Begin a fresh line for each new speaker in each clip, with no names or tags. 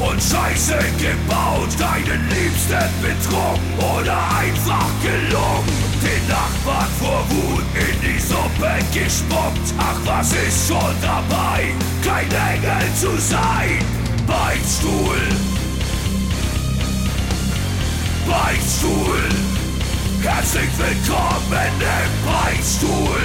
und Scheiße gebaut, deinen Liebsten betrogen oder einfach gelungen, den Nachbarn vor Wut in die Suppe gespuckt. Ach, was ist schon dabei, kein Engel zu sein? Beichtstuhl, Beichtstuhl, herzlich willkommen im Beichtstuhl.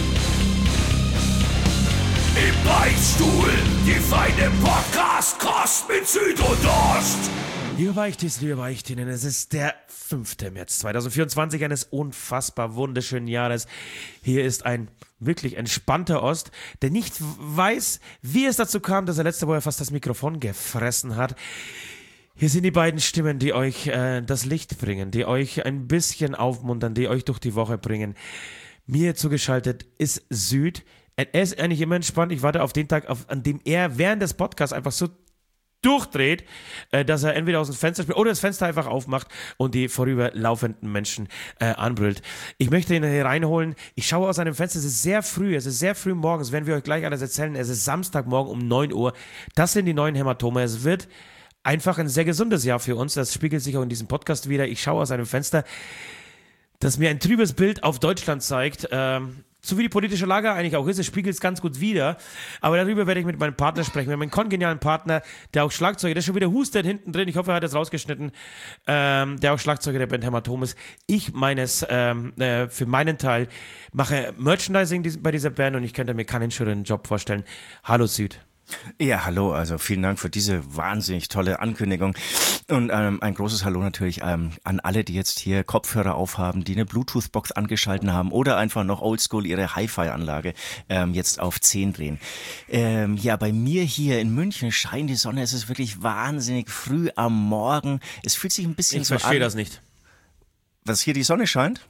Im Beichtstuhl, die feine Podcast-Kost mit Süd und Ost.
Liebe Beichtis, liebe Beichtinnen, es ist der 5. März 2024, eines unfassbar wunderschönen Jahres. Hier ist ein wirklich entspannter Ost, der nicht weiß, wie es dazu kam, dass er letzte Woche fast das Mikrofon gefressen hat. Hier sind die beiden Stimmen, die euch das Licht bringen, die euch ein bisschen aufmuntern, die euch durch die Woche bringen. Mir zugeschaltet ist Süd. Er ist eigentlich immer entspannt. Ich warte auf den Tag, an dem er während des Podcasts einfach so durchdreht, dass er entweder aus dem Fenster spielt oder das Fenster einfach aufmacht und die vorüberlaufenden Menschen anbrüllt. Ich möchte ihn hier reinholen. Ich schaue aus einem Fenster. Es ist sehr früh morgens. Werden wir euch gleich alles erzählen. Es ist Samstagmorgen um 9 Uhr. Das sind die neuen Hämatome. Es wird einfach ein sehr gesundes Jahr für uns. Das spiegelt sich auch in diesem Podcast wieder. Ich schaue aus einem Fenster, das mir ein trübes Bild auf Deutschland zeigt. So wie die politische Lage eigentlich auch ist, es spiegelt es ganz gut wider. Aber darüber werde ich mit meinem Partner sprechen. Wir haben einen kongenialen Partner, der auch Schlagzeuger, der schon wieder hustet hinten drin. Ich hoffe, er hat das rausgeschnitten. Der auch Schlagzeuger der Band Hämatom ist. Ich meines, für meinen Teil, mache Merchandising bei dieser Band und ich könnte mir keinen schöneren Job vorstellen. Hallo Süd.
Ja, hallo, also vielen Dank für diese wahnsinnig tolle Ankündigung und ein großes Hallo natürlich an alle, die jetzt hier Kopfhörer aufhaben, die eine Bluetooth-Box angeschalten haben oder einfach noch oldschool ihre Hi-Fi-Anlage jetzt auf 10 drehen. Ja, bei mir hier in München scheint die Sonne, es ist wirklich wahnsinnig früh am Morgen, es fühlt sich ein bisschen so an.
Ich verstehe das nicht.
Was, hier die Sonne scheint?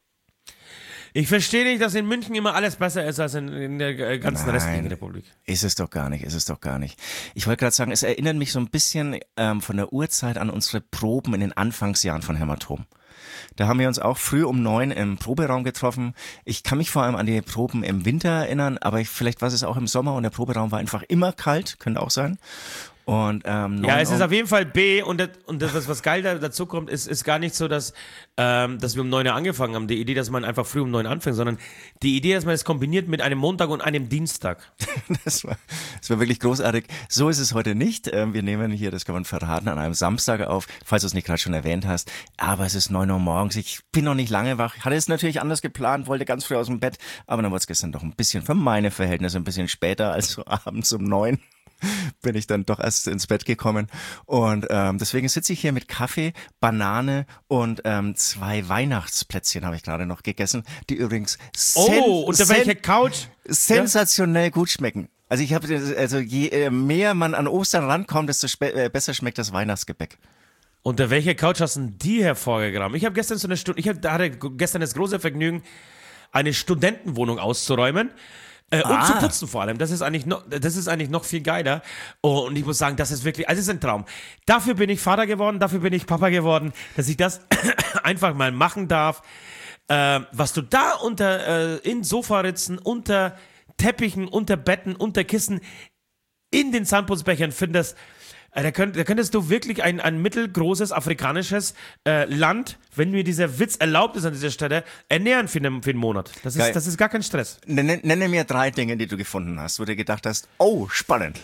Ich verstehe nicht, dass in München immer alles besser ist als in der ganzen restlichen Republik.
Ist es doch gar nicht. Ich wollte gerade sagen, es erinnert mich so ein bisschen von der Uhrzeit an unsere Proben in den Anfangsjahren von Hämatom. Da haben wir uns auch früh um 9 im Proberaum getroffen. Ich kann mich vor allem an die Proben im Winter erinnern, aber vielleicht war es auch im Sommer und der Proberaum war einfach immer kalt, könnte auch sein. Und,
ja, es ist auf jeden Fall B und das, was geil dazu kommt, ist gar nicht so, dass wir um 9 Uhr angefangen haben. Die Idee, dass man einfach früh um 9 anfängt, sondern die Idee, dass man es kombiniert mit einem Montag und einem Dienstag.
Das war wirklich großartig. So ist es heute nicht. Wir nehmen hier, das kann man verraten, an einem Samstag auf, falls du es nicht gerade schon erwähnt hast. Aber es ist 9 Uhr morgens. Ich bin noch nicht lange wach. Hatte es natürlich anders geplant, wollte ganz früh aus dem Bett. Aber dann wurde es gestern doch ein bisschen, für meine Verhältnisse, ein bisschen später als so abends um 9. Bin ich dann doch erst ins Bett gekommen und deswegen sitze ich hier mit Kaffee, Banane und 2 Weihnachtsplätzchen habe ich gerade noch gegessen, die übrigens
unter welcher Couch?
Sensationell gut schmecken. Also je mehr man an Ostern rankommt, desto besser schmeckt das Weihnachtsgebäck.
Unter welcher Couch hast du die hervorgegraben? Ich habe gestern hatte gestern das große Vergnügen, eine Studentenwohnung auszuräumen. Und zu putzen vor allem. Das ist eigentlich noch viel geiler. Und ich muss sagen, das ist wirklich, also es ist ein Traum. Dafür bin ich Vater geworden, dafür bin ich Papa geworden, dass ich das einfach mal machen darf. Was du da in Sofaritzen, unter Teppichen, unter Betten, unter Kissen, in den Zahnputzbechern findest, da könntest du wirklich ein mittelgroßes afrikanisches Land, wenn mir dieser Witz erlaubt ist an dieser Stelle, ernähren für einen Monat. Das ist gar kein Stress.
Nenne mir 3 Dinge, die du gefunden hast, wo du gedacht hast, oh, spannend.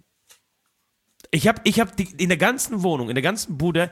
Ich hab in der ganzen Wohnung, in der ganzen Bude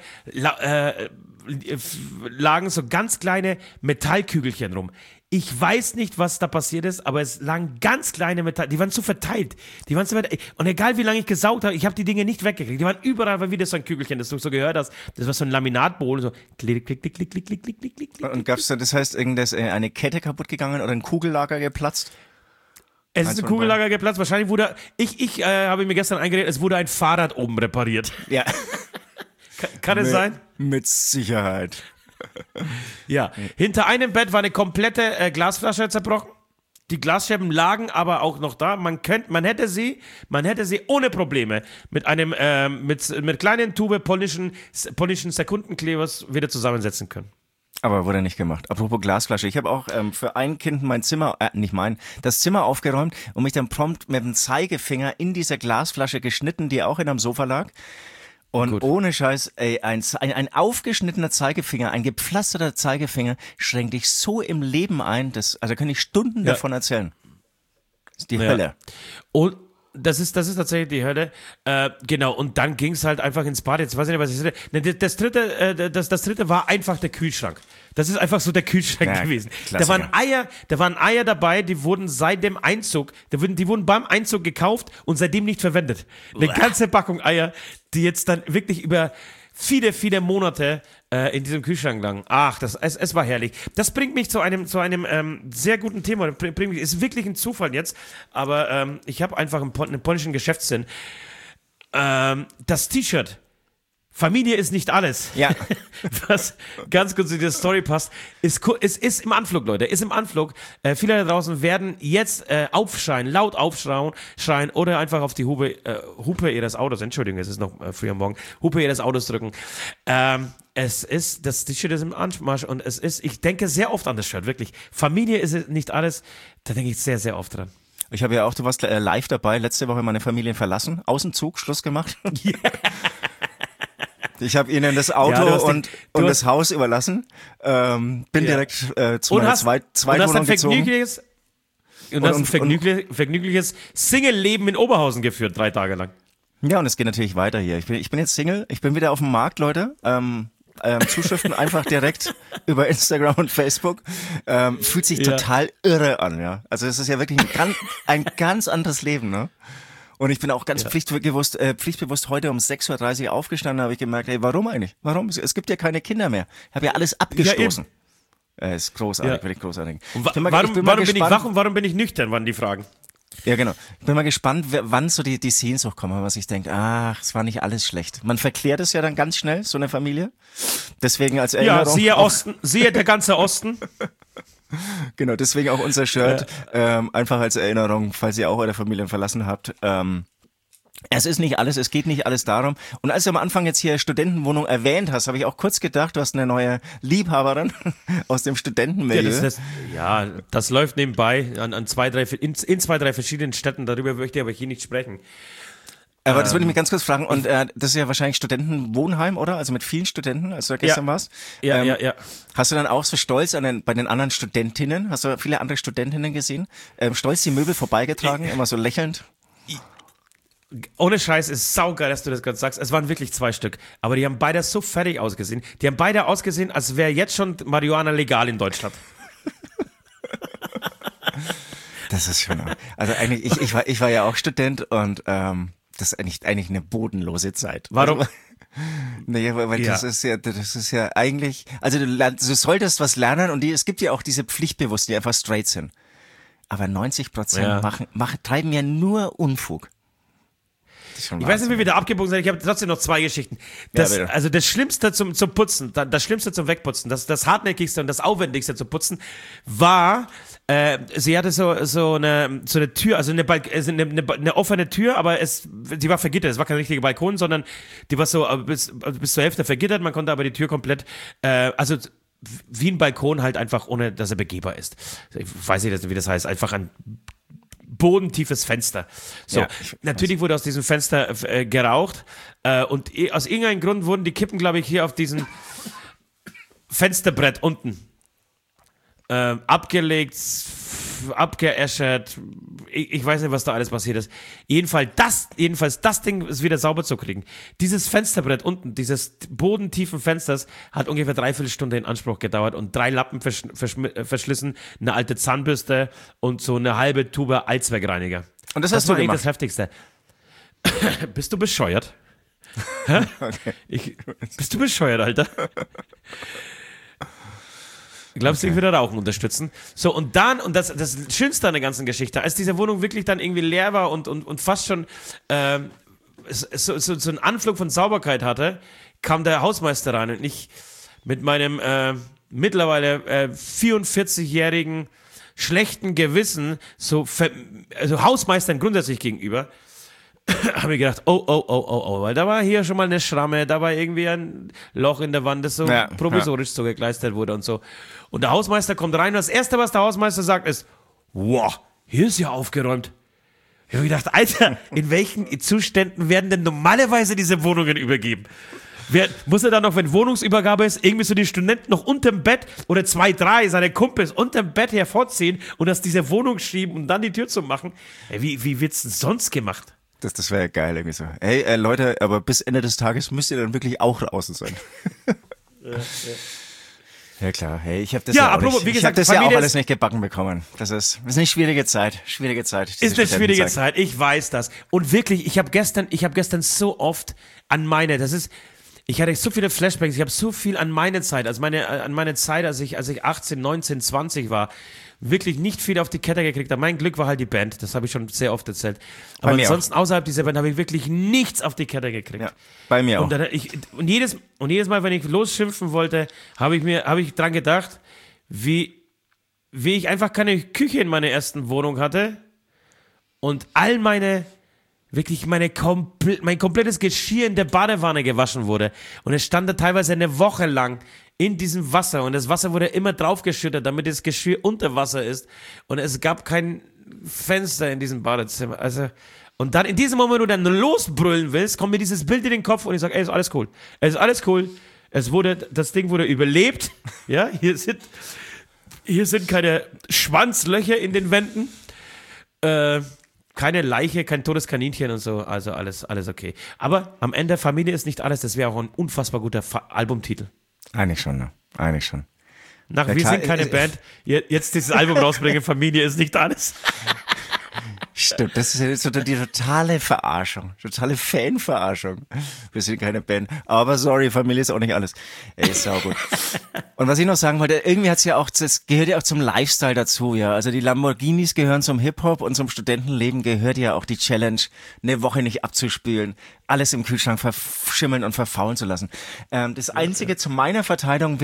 lagen so ganz kleine Metallkügelchen rum. Ich weiß nicht, was da passiert ist, aber es lagen ganz kleine Metall, die waren so verteilt. Und egal wie lange ich gesaugt habe, ich habe die Dinge nicht weggekriegt. Die waren überall, weil wieder so ein Kügelchen, das du so gehört hast. Das war so ein Laminatbowl, so klick, klick, klick, klick, klick, klick, klick, klick, klick.
Und gab's da, das heißt, eine Kette kaputt gegangen oder ein Kugellager geplatzt?
Es ist ein Kugellager geplatzt. Wahrscheinlich wurde, ich habe mir gestern eingeredet, es wurde ein Fahrrad oben repariert.
Ja.
Kann es sein?
Mit Sicherheit.
Ja, hinter einem Bett war eine komplette Glasflasche zerbrochen. Die Glasscherben lagen aber auch noch da. Man hätte sie ohne Probleme mit einem mit kleinen Tube polnischen Sekundenklebers wieder zusammensetzen können.
Aber wurde nicht gemacht. Apropos Glasflasche, ich habe auch für ein Kind das Zimmer aufgeräumt und mich dann prompt mit dem Zeigefinger in dieser Glasflasche geschnitten, die auch in einem Sofa lag. Und
Gut.
ohne Scheiß, ey, ein aufgeschnittener Zeigefinger, ein gepflasterter Zeigefinger schränkt dich so im Leben ein, also kann ich Stunden davon erzählen. Das ist die Hölle.
Und das ist tatsächlich die Hölle. Genau, und dann ging es halt einfach ins Bad. Jetzt weiß ich nicht, was ich sage. Das dritte war einfach der Kühlschrank. Das ist einfach so der Kühlschrank gewesen. Da waren Eier dabei, die wurden seit dem Einzug, die wurden beim Einzug gekauft und seitdem nicht verwendet. Eine ganze Packung Eier, die jetzt dann wirklich über viele, viele Monate in diesem Kühlschrank lagen. Ach, es war herrlich. Das bringt mich zu einem sehr guten Thema. Ist wirklich ein Zufall jetzt, aber ich habe einfach einen polnischen Geschäftssinn. Das T-Shirt Familie ist nicht alles.
Ja.
Was ganz kurz zu dieser Story passt. Es ist im Anflug, Leute. Ist im Anflug. Viele da draußen werden jetzt laut aufschreien oder einfach auf die Hupe ihres Autos, Entschuldigung, es ist noch früh am Morgen, Hupe ihres Autos drücken. Das T-Shirt ist im Anmarsch und ich denke sehr oft an das Shirt, wirklich. Familie ist nicht alles. Da denke ich sehr, sehr oft dran.
Ich habe ja auch, du warst live dabei, letzte Woche meine Familie verlassen, aus dem Zug, Schluss gemacht. Yeah. Ich habe ihnen das Auto und das Haus überlassen, bin direkt zu meiner Zweitwohnung gezogen.
Und hast ein vergnügliches Single-Leben in Oberhausen geführt, 3 Tage lang.
Ja, und es geht natürlich weiter hier. Ich bin jetzt Single, ich bin wieder auf dem Markt, Leute. Zuschriften einfach direkt über Instagram und Facebook. Fühlt sich total irre an, ja. Also es ist ja wirklich ein ganz anderes Leben, ne? Und ich bin auch ganz pflichtbewusst heute um 6.30 Uhr aufgestanden, habe ich gemerkt, hey, warum eigentlich? Warum? Es gibt ja keine Kinder mehr. Ich habe ja alles abgestoßen. Ist großartig, wirklich großartig.
Warum bin ich wach und warum bin ich nüchtern, waren die Fragen.
Ja, genau. Ich bin mal gespannt, wann so die Sehnsucht kommt, was ich denke, es war nicht alles schlecht. Man verklärt es ja dann ganz schnell, so eine Familie. Deswegen als Erinnerung.
Ja, siehe der ganze Osten.
Genau, deswegen auch unser Shirt, einfach als Erinnerung, falls ihr auch eure Familien verlassen habt. Es ist nicht alles, es geht nicht alles darum. Und als du am Anfang jetzt hier Studentenwohnung erwähnt hast, habe ich auch kurz gedacht, du hast eine neue Liebhaberin aus dem Studentenmilieu.
Das läuft nebenbei in 2, 3 verschiedenen Städten, darüber möchte ich aber hier nicht sprechen.
Aber das würde ich mich ganz kurz fragen, und das ist ja wahrscheinlich Studentenwohnheim, oder? Also mit vielen Studenten, als du da gestern warst. Ja. Hast du dann auch so stolz bei den anderen Studentinnen, hast du viele andere Studentinnen gesehen, stolz die Möbel vorbeigetragen, immer so lächelnd?
Ohne Scheiß, ist saugeil, dass du das gerade sagst. Es waren wirklich 2 Stück. Aber die haben beide so fertig ausgesehen. Die haben beide ausgesehen, als wäre jetzt schon Marihuana legal in Deutschland.
Das ist schon. Also eigentlich, ich war ja auch Student und das ist eigentlich eine bodenlose Zeit.
Warum?
Also, nee, weil das ist ja eigentlich, also du solltest was lernen und es gibt ja auch diese Pflichtbewussten, die einfach straight sind. Aber 90% treiben ja nur Unfug.
Ich weiß nicht, wie wir da abgebogen sind. Ich habe trotzdem noch 2 Geschichten. Also das Schlimmste zum Putzen, das Schlimmste zum Wegputzen, das Hartnäckigste und das Aufwendigste zum Putzen war, sie hatte so eine Tür, also eine offene Tür, aber die war vergittert. Es war kein richtiger Balkon, sondern die war so bis zur Hälfte vergittert. Man konnte aber die Tür komplett, also wie ein Balkon halt einfach, ohne dass er begehbar ist. Ich weiß nicht, wie das heißt. Einfach ein bodentiefes Fenster. So, natürlich wurde aus diesem Fenster geraucht und aus irgendeinem Grund wurden die Kippen, glaube ich, hier auf diesem Fensterbrett unten abgelegt, abgeäschert. Ich weiß nicht, was da alles passiert ist. Jedenfalls das Ding ist wieder sauber zu kriegen. Dieses Fensterbrett unten, dieses bodentiefen Fensters, hat ungefähr 3/4 Stunde in Anspruch gedauert und 3 Lappen verschlissen, eine alte Zahnbürste und so eine halbe Tube Allzweckreiniger.
Und das hast du
war eigentlich
gemacht?
das Heftigste. Bist du bescheuert? Hä? Okay. Bist du bescheuert, Alter? Glaubst du, ich würde Rauchen unterstützen? So, und das Schönste an der ganzen Geschichte, als diese Wohnung wirklich dann irgendwie leer war und fast schon so einen Anflug von Sauberkeit hatte, kam der Hausmeister rein und ich mit meinem mittlerweile 44-jährigen schlechten Gewissen, also Hausmeistern grundsätzlich gegenüber, habe ich gedacht, weil da war hier schon mal eine Schramme, da war irgendwie ein Loch in der Wand, das so provisorisch so gekleistert wurde und so. Und der Hausmeister kommt rein und das Erste, was der Hausmeister sagt, ist, wow, hier ist ja aufgeräumt. Ich habe gedacht, Alter, in welchen Zuständen werden denn normalerweise diese Wohnungen übergeben? Muss er dann noch, wenn Wohnungsübergabe ist, irgendwie so die Studenten noch unterm Bett oder 2, 3 seine Kumpels unterm Bett hervorziehen und aus dieser Wohnung schieben und dann die Tür zu machen? Wie wird's denn sonst gemacht?
Das wäre geil irgendwie so. Hey, Leute, aber bis Ende des Tages müsst ihr dann wirklich auch draußen sein. Ja klar, hey, ich habe das
apropos,
ich habe das ja auch alles nicht gebacken bekommen. Das ist eine schwierige Zeit,
Ist eine schwierige Zeit, ich weiß das. Und wirklich, ich habe gestern so oft ich hatte so viele Flashbacks, ich habe so viel an meine Zeit, als ich 18, 19, 20 war, wirklich nicht viel auf die Kette gekriegt habe. Mein Glück war halt die Band, das habe ich schon sehr oft erzählt. Aber ansonsten außerhalb dieser Band habe ich wirklich nichts auf die Kette gekriegt.
Ja, bei mir auch.
Und jedes Mal, wenn ich losschimpfen wollte, habe ich dran gedacht, wie ich einfach keine Küche in meiner ersten Wohnung hatte und all mein komplettes Geschirr in der Badewanne gewaschen wurde. Und es stand da teilweise eine Woche lang in diesem Wasser. Und das Wasser wurde immer draufgeschüttet, damit das Geschirr unter Wasser ist. Und es gab kein Fenster in diesem Badezimmer. Und dann in diesem Moment, wo du dann losbrüllen willst, kommt mir dieses Bild in den Kopf und ich sage, ey, ist alles cool. Es ist alles cool. Das Ding wurde überlebt. Ja, hier sind keine Schwanzlöcher in den Wänden. Keine Leiche, kein totes Kaninchen und so, also alles okay. Aber am Ende, Familie ist nicht alles, das wäre auch ein unfassbar guter Albumtitel.
Eigentlich schon, ne? Eigentlich schon.
Wir sind keine Band, jetzt dieses Album rausbringen, Familie ist nicht alles.
Stimmt, das ist ja so die totale Verarschung, totale Fanverarschung. Wir sind keine Band, aber sorry, Familie ist auch nicht alles. Ey, ist saugut. Und was ich noch sagen wollte, irgendwie das gehört ja auch zum Lifestyle dazu, ja. Also die Lamborghinis gehören zum Hip-Hop und zum Studentenleben gehört ja auch die Challenge, eine Woche nicht abzuspülen, alles im Kühlschrank verschimmeln und verfaulen zu lassen. Das Einzige zu meiner Verteidigung,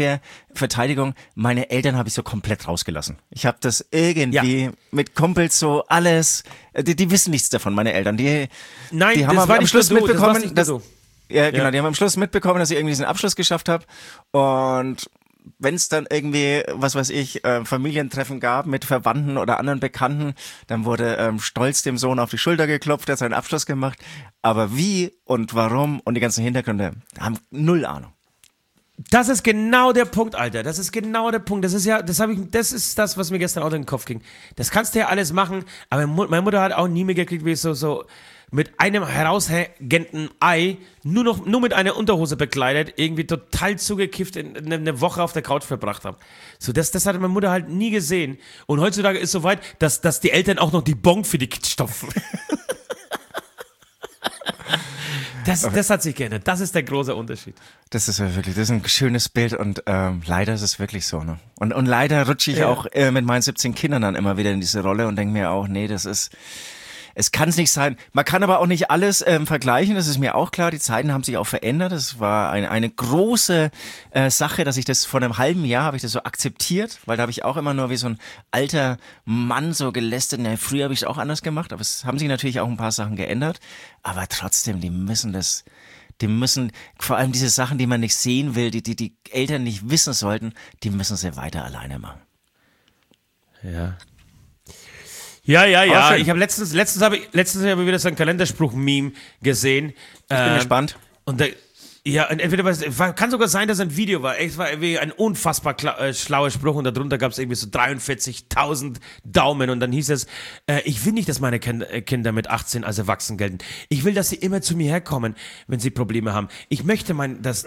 meine Eltern habe ich so komplett rausgelassen. Ich habe das irgendwie mit Kumpels so alles, die wissen nichts davon, meine Eltern. Die haben am Schluss mitbekommen, die haben am Schluss mitbekommen, dass ich irgendwie diesen Abschluss geschafft habe. Und wenn es dann irgendwie, was weiß ich, Familientreffen gab mit Verwandten oder anderen Bekannten, dann wurde stolz dem Sohn auf die Schulter geklopft, der hat seinen Abschluss gemacht. Aber wie und warum und die ganzen Hintergründe haben null Ahnung.
Das ist genau der Punkt, Alter. Das ist genau der Punkt. Das ist das, was mir gestern auch in den Kopf ging. Das kannst du ja alles machen, aber meine Mutter hat auch nie mehr gekriegt, wie ich so mit einem heraushängenden Ei, nur mit einer Unterhose bekleidet, irgendwie total zugekifft eine Woche auf der Couch verbracht habe. So, das hat meine Mutter halt nie gesehen. Und heutzutage ist es so weit, dass die Eltern auch noch die Bon für die Kids stopfen. Das hat sich geändert. Das ist der große Unterschied.
Das ist ein schönes Bild und leider ist es wirklich so, ne? Und leider rutsche ich auch mit meinen 17 Kindern dann immer wieder in diese Rolle und denke mir auch, nee, es kann es nicht sein. Man kann aber auch nicht alles vergleichen, das ist mir auch klar. Die Zeiten haben sich auch verändert. Das war eine große Sache, dass ich das vor einem halben Jahr habe ich das so akzeptiert, weil da habe ich auch immer nur wie so ein alter Mann so gelästert. Na, früher habe ich es auch anders gemacht, aber es haben sich natürlich auch ein paar Sachen geändert. Aber trotzdem, die müssen vor allem diese Sachen, die man nicht sehen will, die Eltern nicht wissen sollten, die müssen sie weiter alleine machen.
Ja. Ja. Ich habe letztens habe ich wieder so ein Kalenderspruch-Meme gesehen.
Ich bin gespannt.
Und kann sogar sein, dass es ein Video war. Es war irgendwie ein unfassbar schlauer Spruch und darunter gab es irgendwie so 43.000 Daumen und dann hieß es, ich will nicht, dass meine Kinder mit 18 als erwachsen gelten. Ich will, dass sie immer zu mir herkommen, wenn sie Probleme haben. Ich möchte dass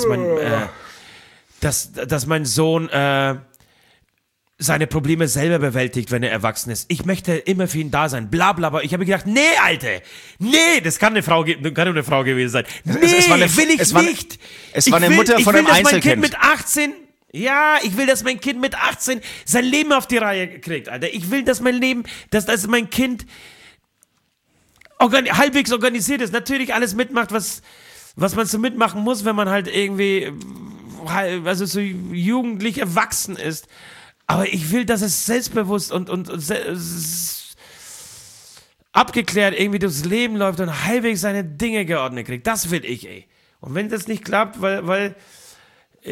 mein Sohn seine Probleme selber bewältigt, wenn er erwachsen ist. Ich möchte immer für ihn da sein. Bla bla bla. Ich habe gedacht, nee, Alter. Nee, das kann kann eine Frau gewesen sein. Nee, will ich nicht.
Es war eine Mutter von einem Einzelkind.
Ich will, dass mein Kind mit 18 sein Leben auf die Reihe kriegt, Alter. Ich will, dass dass mein Kind halbwegs organisiert ist. Natürlich alles mitmacht, was man so mitmachen muss, wenn man halt irgendwie so jugendlich erwachsen ist. Aber ich will, dass es selbstbewusst und abgeklärt irgendwie durchs Leben läuft und halbwegs seine Dinge geordnet kriegt. Das will ich, ey. Und wenn das nicht klappt, weil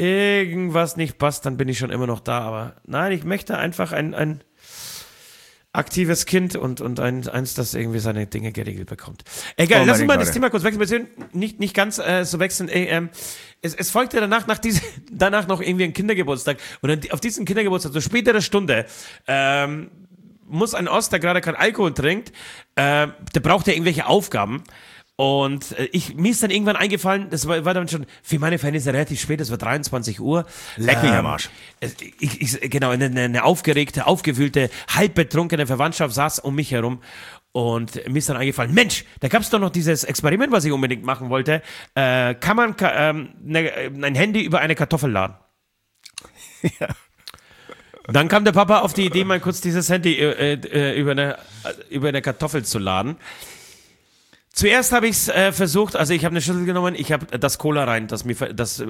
irgendwas nicht passt, dann bin ich schon immer noch da. Aber nein, ich möchte einfach ein aktives Kind und eins, das irgendwie seine Dinge geregelt bekommt. Egal, lass uns mal das Thema kurz wechseln. Wir sind nicht ganz so wechseln. Es folgte danach noch irgendwie ein Kindergeburtstag. Und dann auf diesen Kindergeburtstag, so spätere Stunde, muss ein Ost, der gerade keinen Alkohol trinkt, der braucht ja irgendwelche Aufgaben. Und mir ist dann irgendwann eingefallen, das war dann schon für meine Verhältnisse relativ spät, das war 23 Uhr.
Leck mich am Arsch.
Genau, eine aufgeregte, aufgewühlte, halb betrunkene Verwandtschaft saß um mich herum. Und mir ist dann eingefallen, Mensch, da gab es doch noch dieses Experiment, was ich unbedingt machen wollte. Kann man ein Handy über eine Kartoffel laden?
Ja.
Dann kam der Papa auf die Idee, mal kurz dieses Handy über eine Kartoffel zu laden. Zuerst habe ich es versucht, also ich habe eine Schüssel genommen, ich habe das Cola rein, das mir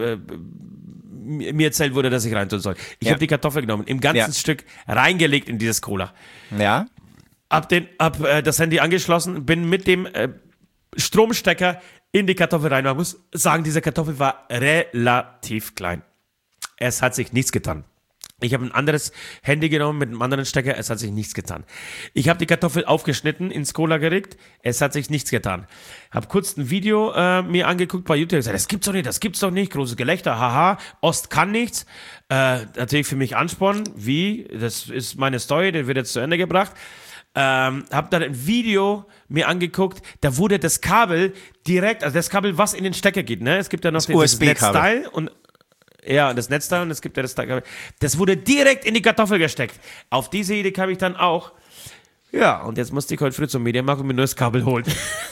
erzählt wurde, dass ich rein tun soll. Ich habe die Kartoffel genommen, im ganzen Stück reingelegt in dieses Cola.
Ja.
Hab das Handy angeschlossen, bin mit dem Stromstecker in die Kartoffel rein. Man muss sagen, diese Kartoffel war relativ klein. Es hat sich nichts getan. Ich habe ein anderes Handy genommen mit einem anderen Stecker, es hat sich nichts getan. Ich habe die Kartoffel aufgeschnitten, ins Cola geregt, es hat sich nichts getan. Habe kurz ein Video mir angeguckt bei YouTube und gesagt, das gibt's doch nicht, großes Gelächter, haha, Ost kann nichts. Natürlich für mich Ansporn, das ist meine Story, die wird jetzt zu Ende gebracht. Hab dann ein Video mir angeguckt, da wurde das Kabel direkt, also das Kabel, was in den Stecker geht, ne? Es gibt ja noch das Netzteil und das Netzteil und es gibt ja das Kabel. Das wurde direkt in die Kartoffel gesteckt. Auf diese Idee kam ich dann auch. Ja, und jetzt musste ich heute früh zum Mediamarkt und mir ein neues Kabel holen.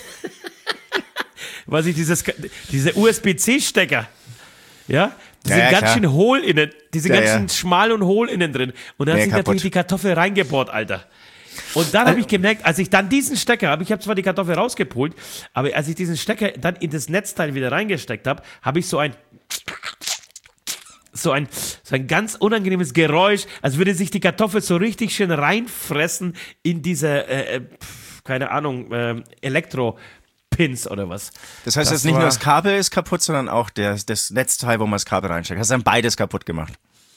Weil sich diese USB-C-Stecker, die sind ganz schön hohl innen, die sind ganz schön schmal und hohl innen drin. Und da hat sich natürlich die Kartoffel reingebohrt, Alter. Und dann habe ich gemerkt, als ich dann diesen Stecker ich habe zwar die Kartoffel rausgepult, aber als ich diesen Stecker dann in das Netzteil wieder reingesteckt habe, habe ich so ein ganz unangenehmes Geräusch, als würde sich die Kartoffel so richtig schön reinfressen in diese, keine Ahnung, Elektropins oder was.
Das heißt, jetzt nicht nur das Kabel ist kaputt, sondern auch das Netzteil, wo man das Kabel reinsteckt. Hast du dann beides kaputt gemacht?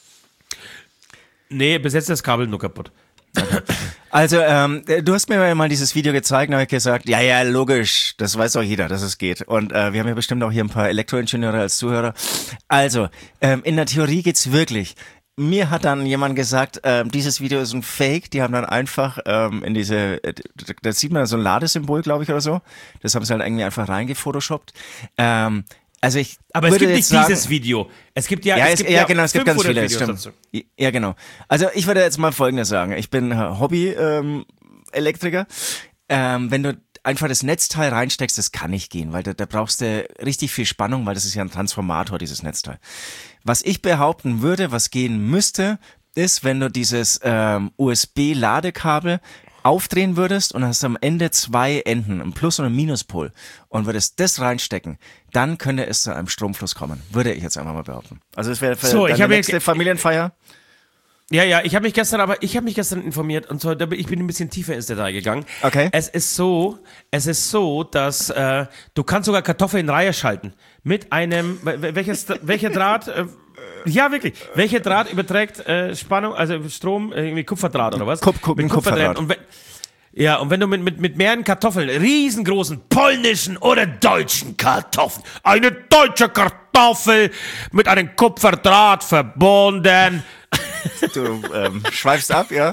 Nee, bis jetzt ist das Kabel nur kaputt.
Okay. Also, du hast mir mal dieses Video gezeigt und habe ich gesagt, ja, logisch, das weiß doch jeder, dass es geht. Und wir haben ja bestimmt auch hier ein paar Elektroingenieure als Zuhörer. Also, in der Theorie geht's wirklich. Mir hat dann jemand gesagt, dieses Video ist ein Fake, die haben dann einfach da sieht man so ein Ladesymbol, glaube ich, oder so. Das haben sie halt irgendwie einfach reingefotoshoppt. Also
aber es gibt nicht dieses Video. Es gibt
es gibt ganz viele. Videos dazu. Ja, genau. Also ich würde jetzt mal Folgendes sagen. Ich bin Hobby-Elektriker. Wenn du einfach das Netzteil reinsteckst, das kann nicht gehen, weil da brauchst du richtig viel Spannung, weil das ist ja ein Transformator, dieses Netzteil. Was ich behaupten würde, was gehen müsste, ist, wenn du dieses USB-Ladekabel aufdrehen würdest und hast am Ende zwei Enden, ein Plus- und ein Minuspol, und würdest das reinstecken, dann könnte es zu einem Stromfluss kommen. Würde ich jetzt einfach mal behaupten. Also das wäre die nächste Familienfeier.
Ja, ich habe mich gestern informiert und zwar, ich bin ein bisschen tiefer ins Detail gegangen.
Okay.
Es ist so, dass du kannst sogar Kartoffeln in Reihe schalten mit einem welcher Draht? Ja, wirklich. Welcher Draht überträgt Spannung, also Strom, irgendwie Kupferdraht oder was?
Mit Kupferdraht.
Und wenn du mit mehreren Kartoffeln, riesengroßen polnischen oder deutschen Kartoffeln, eine deutsche Kartoffel mit einem Kupferdraht verbunden.
Du schweifst ab, ja?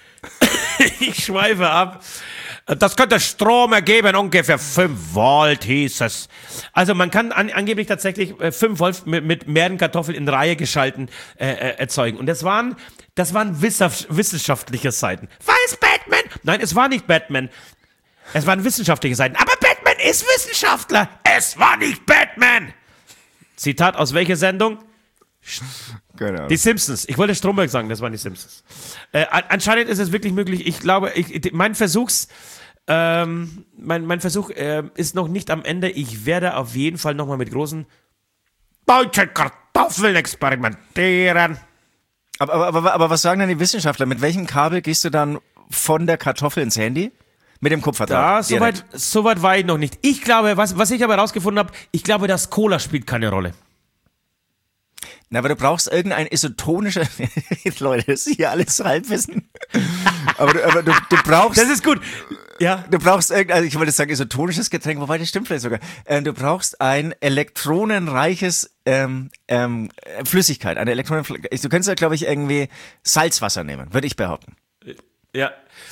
Ich schweife ab. Das könnte Strom ergeben, ungefähr 5 Volt hieß es. Also man kann angeblich tatsächlich 5 Volt mit mehreren Kartoffeln in Reihe geschalten erzeugen. Und das waren wissenschaftliche Seiten. Weiß Batman? Nein, es war nicht Batman. Es waren wissenschaftliche Seiten. Aber Batman ist Wissenschaftler. Es war nicht Batman. Zitat aus welcher Sendung?
Genau.
Die Simpsons. Ich wollte Stromberg sagen, das waren die Simpsons. Anscheinend ist es wirklich möglich. Ich glaube, mein Versuch ist noch nicht am Ende. Ich werde auf jeden Fall nochmal mit großen deutschen Kartoffeln experimentieren.
Aber was sagen denn die Wissenschaftler? Mit welchem Kabel gehst du dann von der Kartoffel ins Handy? Mit dem Kupferdraht?
Ja, soweit war ich noch nicht. Ich glaube, was ich aber herausgefunden habe, ich glaube, das Cola spielt keine Rolle.
Na, aber du brauchst irgendein isotonischer, Leute, das ist hier alles Halbwissen. aber du brauchst...
Das ist gut. Ja.
Du brauchst also ich wollte sagen isotonisches Getränk, wobei das stimmt vielleicht sogar. Du brauchst ein elektronenreiches Flüssigkeit, du könntest ja, glaube ich, irgendwie Salzwasser nehmen, würde ich behaupten.
Ja.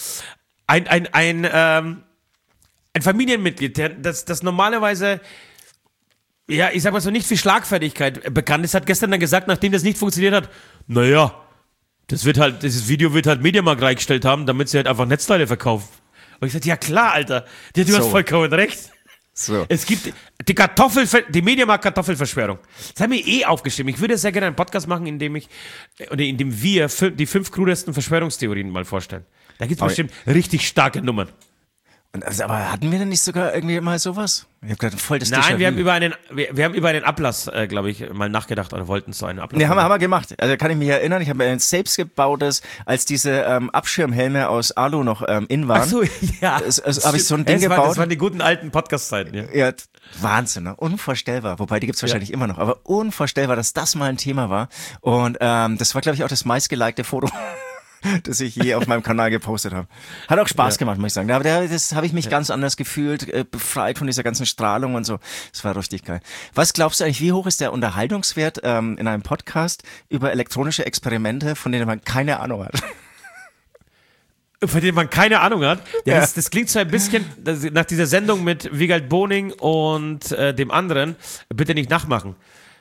Ein Familienmitglied, das normalerweise, ja, ich sag mal so, nicht für Schlagfertigkeit bekannt ist, hat gestern dann gesagt, nachdem das nicht funktioniert hat, naja, dieses Video wird halt Mediamarkt reingestellt haben, damit sie halt einfach Netzteile verkaufen. Und ich sagte, ja klar, Alter, du hast vollkommen recht. So. Es gibt die Mediamarkt-Kartoffelverschwörung. Das haben wir aufgeschrieben. Ich würde sehr gerne einen Podcast machen, in dem wir die 5 krudesten Verschwörungstheorien mal vorstellen. Da gibt es bestimmt richtig starke Nummern.
Aber hatten wir denn nicht sogar irgendwie mal sowas? Ich habe gerade voll das
Nein, wir haben über einen Ablass, glaube ich, mal nachgedacht oder wollten so einen Ablass.
Nee, haben wir gemacht. Also kann ich mich erinnern, ich habe mir ein selbstgebautes, als diese Abschirmhelme aus Alu noch in waren.
Ach so, ja.
Habe ich so ein Ding gebaut.
Das waren die guten alten Podcast-Zeiten.
Ja, Wahnsinn, ne? Unvorstellbar. Wobei, die gibt's wahrscheinlich immer noch. Aber unvorstellbar, dass das mal ein Thema war. Und das war, glaube ich, auch das meistgelikte Foto, das ich je auf meinem Kanal gepostet habe. Hat auch Spaß gemacht, muss ich sagen. Aber das habe ich mich ganz anders gefühlt, befreit von dieser ganzen Strahlung und so. Das war richtig geil. Was glaubst du eigentlich, wie hoch ist der Unterhaltungswert in einem Podcast über elektronische Experimente, von denen man keine Ahnung hat?
Von denen man keine Ahnung hat? Ja, das klingt so ein bisschen nach dieser Sendung mit Wiegald Boning und dem anderen, bitte nicht nachmachen.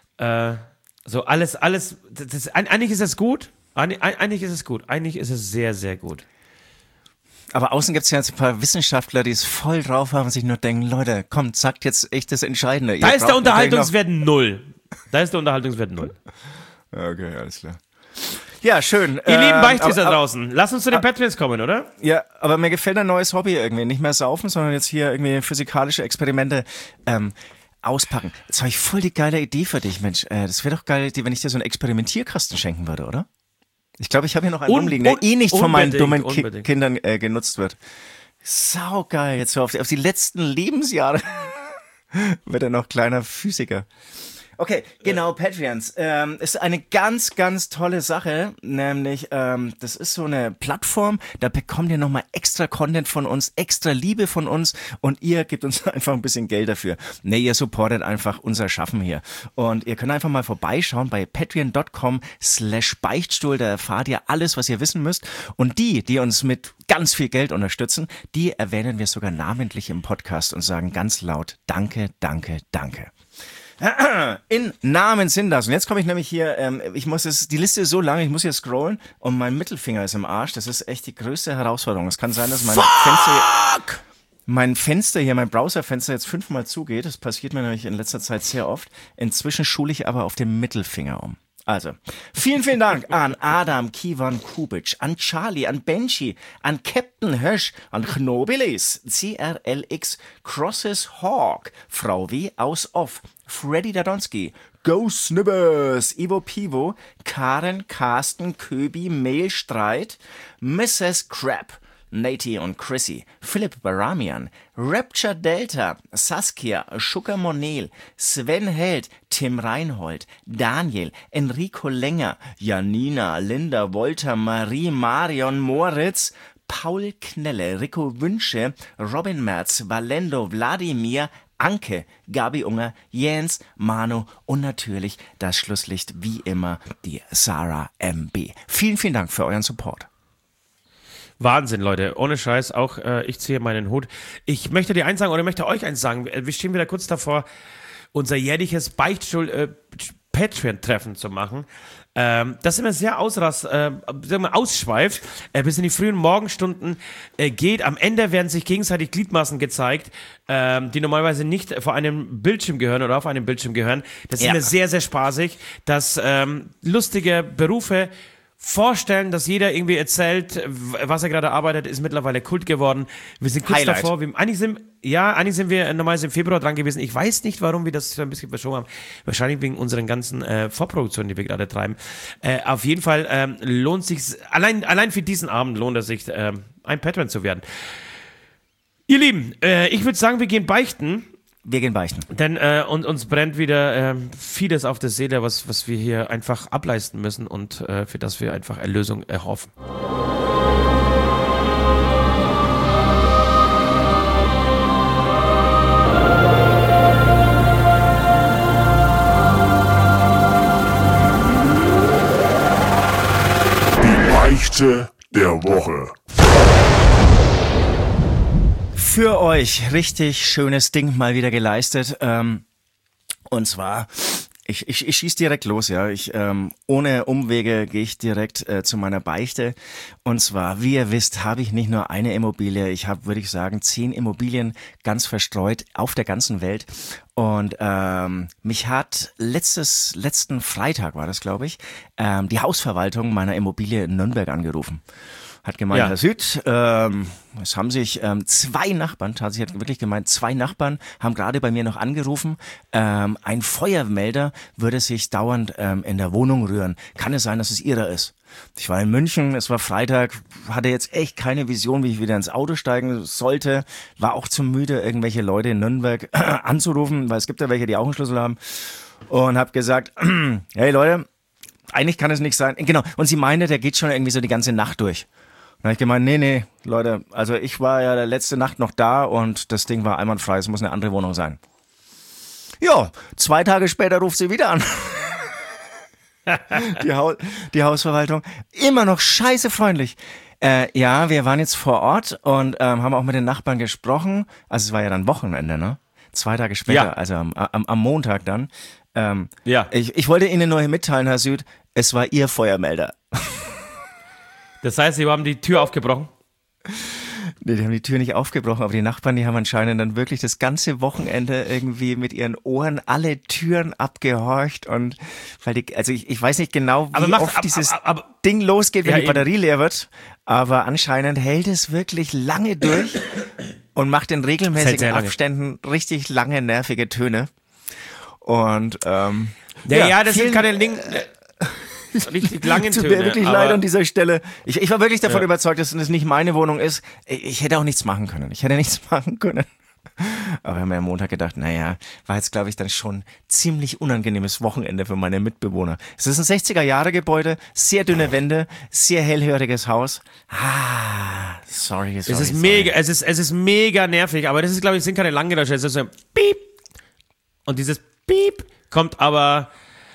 So alles, eigentlich ist es gut. Eigentlich ist es gut. Eigentlich ist es sehr, sehr gut.
Aber außen gibt es ja jetzt ein paar Wissenschaftler, die es voll drauf haben und sich nur denken, Leute, kommt, sagt jetzt echt das Entscheidende.
Da ist der Unterhaltungswert 0. Da ist der Unterhaltungswert 0.
Okay, alles klar. Ja, schön.
Ihr lieben Beichtleser draußen, lass uns zu den Patreons kommen, oder?
Ja, aber mir gefällt ein neues Hobby irgendwie. Nicht mehr saufen, sondern jetzt hier irgendwie physikalische Experimente auspacken. Jetzt habe ich voll die geile Idee für dich, Mensch. Das wäre doch geil, wenn ich dir so einen Experimentierkasten schenken würde, oder? Ich glaube, ich habe hier noch einen rumliegen, der nicht von meinen dummen Kindern genutzt wird. Saugeil, jetzt auf die letzten Lebensjahre wird er noch kleiner Physiker. Okay, genau, Patreons. Ist eine ganz, ganz tolle Sache, nämlich das ist so eine Plattform, da bekommt ihr nochmal extra Content von uns, extra Liebe von uns und ihr gebt uns einfach ein bisschen Geld dafür. Ne, ihr supportet einfach unser Schaffen hier. Und ihr könnt einfach mal vorbeischauen bei patreon.com/Beichtstuhl, da erfahrt ihr alles, was ihr wissen müsst. Und die uns mit ganz viel Geld unterstützen, die erwähnen wir sogar namentlich im Podcast und sagen ganz laut Danke, danke, danke. In Namen sind das. Und jetzt komme ich nämlich hier, die Liste ist so lang, ich muss hier scrollen und mein Mittelfinger ist im Arsch. Das ist echt die größte Herausforderung. Es kann sein, dass mein Browserfenster jetzt 5-mal zugeht. Das passiert mir nämlich in letzter Zeit sehr oft. Inzwischen schule ich aber auf dem Mittelfinger um. Also, vielen, vielen Dank an Adam Kivan Kubic, an Charlie, an Benji, an Captain Hirsch, an Knobilis, CRLX, Crosses Hawk, Frau W. aus Off, Freddy Dadonski, Go Snibbers, Ivo Pivo, Karen, Carsten, Köbi, Mehlstreit, Mrs. Crab, Nati und Chrissy, Philipp Baramian, Rapture Delta, Saskia, Sugar Monel, Sven Held, Tim Reinhold, Daniel, Enrico Länger, Janina, Linda Wolter, Marie, Marion, Moritz, Paul Knelle, Rico Wünsche, Robin Merz, Valendo, Wladimir, Anke, Gabi Unger, Jens, Manu und natürlich das Schlusslicht wie immer die Sarah MB. Vielen, vielen Dank für euren Support.
Wahnsinn, Leute. Ohne Scheiß, auch ich ziehe meinen Hut. Ich möchte dir eins sagen oder möchte euch eins sagen. Wir stehen wieder kurz davor, unser jährliches Beichtstuhl-Patreon-Treffen zu machen. Das immer sehr ausschweift, bis in die frühen Morgenstunden geht. Am Ende werden sich gegenseitig Gliedmaßen gezeigt, die normalerweise nicht vor einem Bildschirm gehören oder auf einem Bildschirm gehören. Das ist immer sehr, sehr spaßig, dass lustige Berufe vorstellen, dass jeder irgendwie erzählt, was er gerade arbeitet, ist mittlerweile Kult geworden. Wir sind kurz davor. Eigentlich sind wir normalerweise im Februar dran gewesen. Ich weiß nicht, warum wir das so ein bisschen verschoben haben. Wahrscheinlich wegen unseren ganzen Vorproduktionen, die wir gerade treiben. Auf jeden Fall lohnt sich allein für diesen Abend lohnt es sich, ein Patreon zu werden. Ihr Lieben, ich würde sagen, wir gehen beichten.
Wir gehen beichten.
Denn uns brennt wieder vieles auf der Seele, was wir hier einfach ableisten müssen und für das wir einfach Erlösung erhoffen.
Beichte der Woche.
Für euch richtig schönes Ding mal wieder geleistet. Und zwar, ich schieß direkt los, ja. Ohne Umwege gehe ich direkt zu meiner Beichte. Und zwar, wie ihr wisst, habe ich nicht nur eine Immobilie. Ich habe, würde ich sagen, 10 Immobilien ganz verstreut auf der ganzen Welt. Und mich hat letzten Freitag war das, glaube ich, die Hausverwaltung meiner Immobilie in Nürnberg angerufen. Hat gemeint,
Ja.
Herr Süd, es haben sich 2 Nachbarn, tatsächlich hat wirklich gemeint, 2 Nachbarn haben gerade bei mir noch angerufen, ein Feuermelder würde sich dauernd in der Wohnung rühren. Kann es sein, dass es ihrer ist? Ich war in München, es war Freitag, hatte jetzt echt keine Vision, wie ich wieder ins Auto steigen sollte, war auch zu müde, irgendwelche Leute in Nürnberg anzurufen, weil es gibt ja welche, die auch einen Schlüssel haben, und habe gesagt, hey Leute, eigentlich kann es nicht sein. Genau, und sie meinte, der geht schon irgendwie so die ganze Nacht durch. Dann habe ich gemeint, nee, Leute, also ich war ja letzte Nacht noch da und das Ding war einwandfrei, es muss eine andere Wohnung sein. Ja, 2 Tage später ruft sie wieder an. Die Hausverwaltung, immer noch scheiße freundlich. Ja, wir waren jetzt vor Ort und haben auch mit den Nachbarn gesprochen. Also es war ja dann Wochenende, ne? 2 Tage später,
Ja.
also am Montag dann.
Ja.
Ich wollte Ihnen nur mitteilen, Herr Süd, es war Ihr Feuermelder.
Das heißt, sie haben die Tür aufgebrochen?
Nee, die haben die Tür nicht aufgebrochen, aber die Nachbarn, die haben anscheinend dann wirklich das ganze Wochenende irgendwie mit ihren Ohren alle Türen abgehorcht und weil also ich weiß nicht genau, wie oft dieses Ding losgeht, wenn
Ja,
die Batterie leer wird, aber anscheinend hält es wirklich lange durch und macht in regelmäßigen
sehr lange.
Abständen richtig lange nervige Töne. Und
Ja, das sind keine richtig langen
Tut
Töne.
mir wirklich
aber
leid an dieser Stelle. Ich war wirklich davon überzeugt, dass es nicht meine Wohnung ist. Ich hätte auch nichts machen können. Aber wir haben ja am Montag gedacht, naja, war jetzt, glaube ich, dann schon ziemlich unangenehmes Wochenende für meine Mitbewohner. Es ist ein 60er-Jahre-Gebäude, sehr dünne Wände, sehr hellhöriges Haus. Sorry.
Es ist mega, es ist mega nervig, aber das ist, glaube ich, sind keine Langgeräusche, es ist so ein Piep. Und dieses Piep kommt aber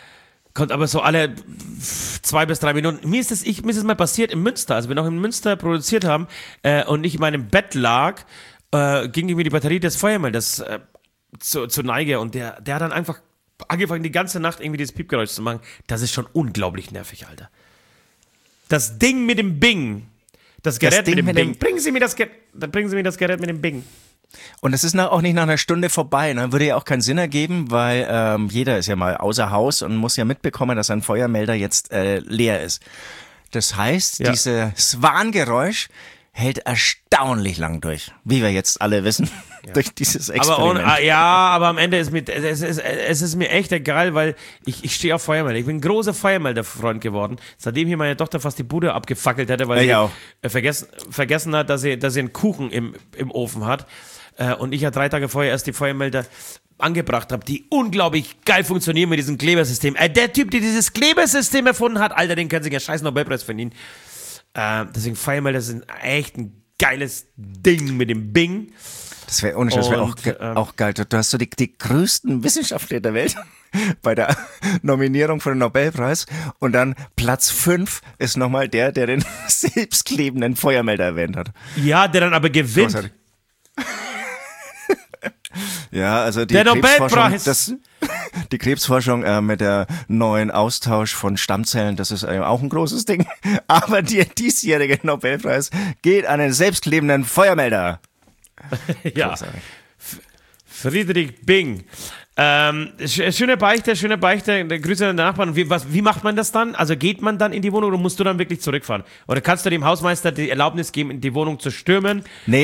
so alle 2 bis 3 Minuten. Mir ist es mal passiert in Münster, als wir noch in Münster produziert haben und ich in meinem Bett lag, ging mir die Batterie des Feuermelders zur Neige und der hat dann einfach angefangen, die ganze Nacht irgendwie dieses Piepgeräusch zu machen. Das ist schon unglaublich nervig, Alter. Das Ding mit dem Bing. Das Gerät mit dem Bing. Bringen Sie mir das Gerät mit dem Bing.
Und das ist auch nicht nach einer Stunde vorbei. Ne? Würde ja auch keinen Sinn ergeben, weil jeder ist ja mal außer Haus und muss ja mitbekommen, dass ein Feuermelder jetzt leer ist. Das heißt, dieses Warngeräusch hält erstaunlich lang durch, wie wir jetzt alle wissen, durch dieses Experiment.
Aber am Ende ist es ist mir echt egal, weil ich stehe auf Feuermelder. Ich bin ein großer Feuermelder-Freund geworden, seitdem hier meine Tochter fast die Bude abgefackelt hätte, weil sie vergessen hat, dass sie einen Kuchen im Ofen hat. Und ich ja 3 Tage vorher erst die Feuermelder angebracht habe, die unglaublich geil funktionieren mit diesem Klebersystem. Der Typ, der dieses Klebersystem erfunden hat, Alter, den können sie ja scheiß Nobelpreis verdienen. Deswegen Feuermelder sind echt ein geiles Ding mit dem Bing.
Das wäre auch geil. Du hast so die größten Wissenschaftler der Welt bei der Nominierung für den Nobelpreis und dann Platz 5 ist nochmal der den selbstklebenden Feuermelder erwähnt hat.
Ja, der dann aber gewinnt.
Großartig. Ja, also die
Der Nobelpreis.
Die Krebsforschung mit der neuen Austausch von Stammzellen, das ist auch ein großes Ding. Aber der diesjährige Nobelpreis geht an den selbstklebenden Feuermelder.
Ja. Friedrich Bing. Schöne Beichte, Grüße an den Nachbarn. Wie macht man das dann? Also geht man dann in die Wohnung oder musst du dann wirklich zurückfahren? Oder kannst du dem Hausmeister die Erlaubnis geben, in die Wohnung zu stürmen?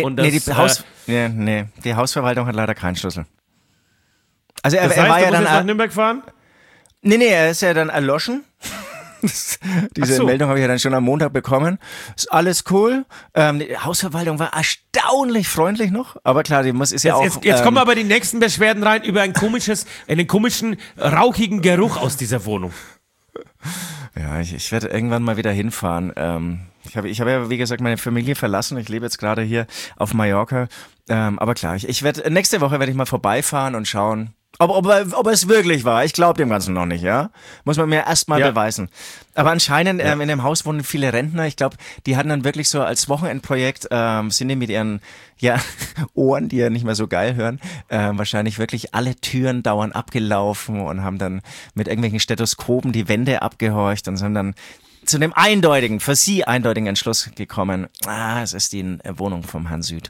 Die Hausverwaltung hat leider keinen Schlüssel. Also er
das heißt,
war ja
du musst
dann
jetzt nach Nürnberg fahren?
Nee, er ist ja dann erloschen. Diese Meldung habe ich ja dann schon am Montag bekommen. Ist alles cool. Die Hausverwaltung war erstaunlich freundlich noch. Aber klar,
Jetzt kommen aber die nächsten Beschwerden rein über einen komischen, rauchigen Geruch aus dieser Wohnung.
Ja, ich werde irgendwann mal wieder hinfahren. Ich habe ja, wie gesagt, meine Familie verlassen. Ich lebe jetzt gerade hier auf Mallorca. Aber klar, nächste Woche werde ich mal vorbeifahren und schauen, Ob er es wirklich war, ich glaube dem Ganzen noch nicht, ja. Muss man mir erst mal beweisen. Aber anscheinend in dem Haus wohnen viele Rentner. Ich glaube, die hatten dann wirklich so als Wochenendprojekt, sind die mit ihren Ohren, die ja nicht mehr so geil hören, wahrscheinlich wirklich alle Türen dauernd abgelaufen und haben dann mit irgendwelchen Stethoskopen die Wände abgehorcht und sind dann zu dem für sie eindeutigen Entschluss gekommen. Es ist die Wohnung vom Herrn Süd.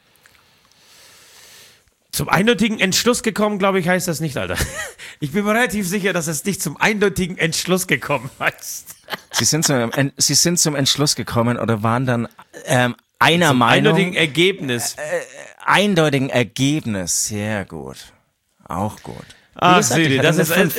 Zum eindeutigen Entschluss gekommen, glaube ich, heißt das nicht, Alter. Ich bin mir relativ sicher, dass es nicht zum eindeutigen Entschluss gekommen heißt.
Sie sind zum Entschluss gekommen oder waren dann einer zum Meinung.
Eindeutigen Ergebnis.
Eindeutigen Ergebnis, sehr gut. Auch gut.
Ach, Siri, das ist ein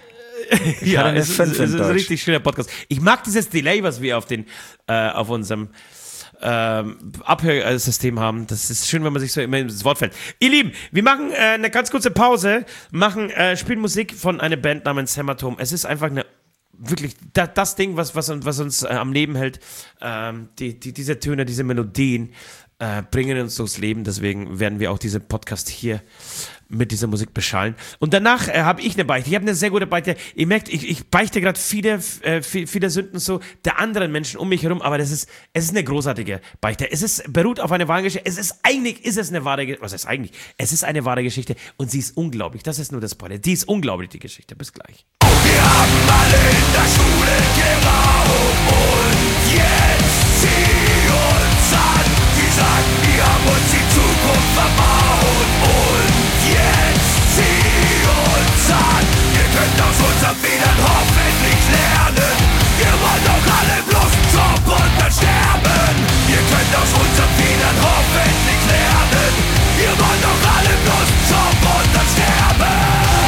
richtig schöner Podcast. Ich mag dieses Delay, was wir auf unserem Abhörsystem haben. Das ist schön, wenn man sich so immer ins Wort fällt. Ihr Lieben, wir machen eine ganz kurze Pause, spielen Musik von einer Band namens Hämatom. Es ist einfach wirklich das Ding, was uns am Leben hält. Diese Töne, diese Melodien bringen uns durchs Leben. Deswegen werden wir auch diesen Podcast hier mit dieser Musik beschallen. Und danach habe ich eine Beichte. Ich habe eine sehr gute Beichte. Ihr merkt, ich beichte gerade viele Sünden so der anderen Menschen um mich herum, aber es ist eine großartige Beichte. Beruht auf einer wahren Geschichte. Es ist eine wahre Geschichte. Was heißt eigentlich? Es ist eine wahre Geschichte und sie ist unglaublich. Das ist nur das Spoiler. Die ist unglaublich, die Geschichte. Bis gleich.
Wir haben alle in der Schule geraubt und jetzt zieh uns an. Die sagen, wir haben uns die Zukunft verbaut und jetzt zieh uns an. Wir können aus unseren Fehlern hoffentlich lernen. Wir wollen doch alle bloß einen Job und dann sterben. Wir können aus unseren Fehlern hoffentlich lernen. Wir wollen doch alle bloß einen Job und dann sterben.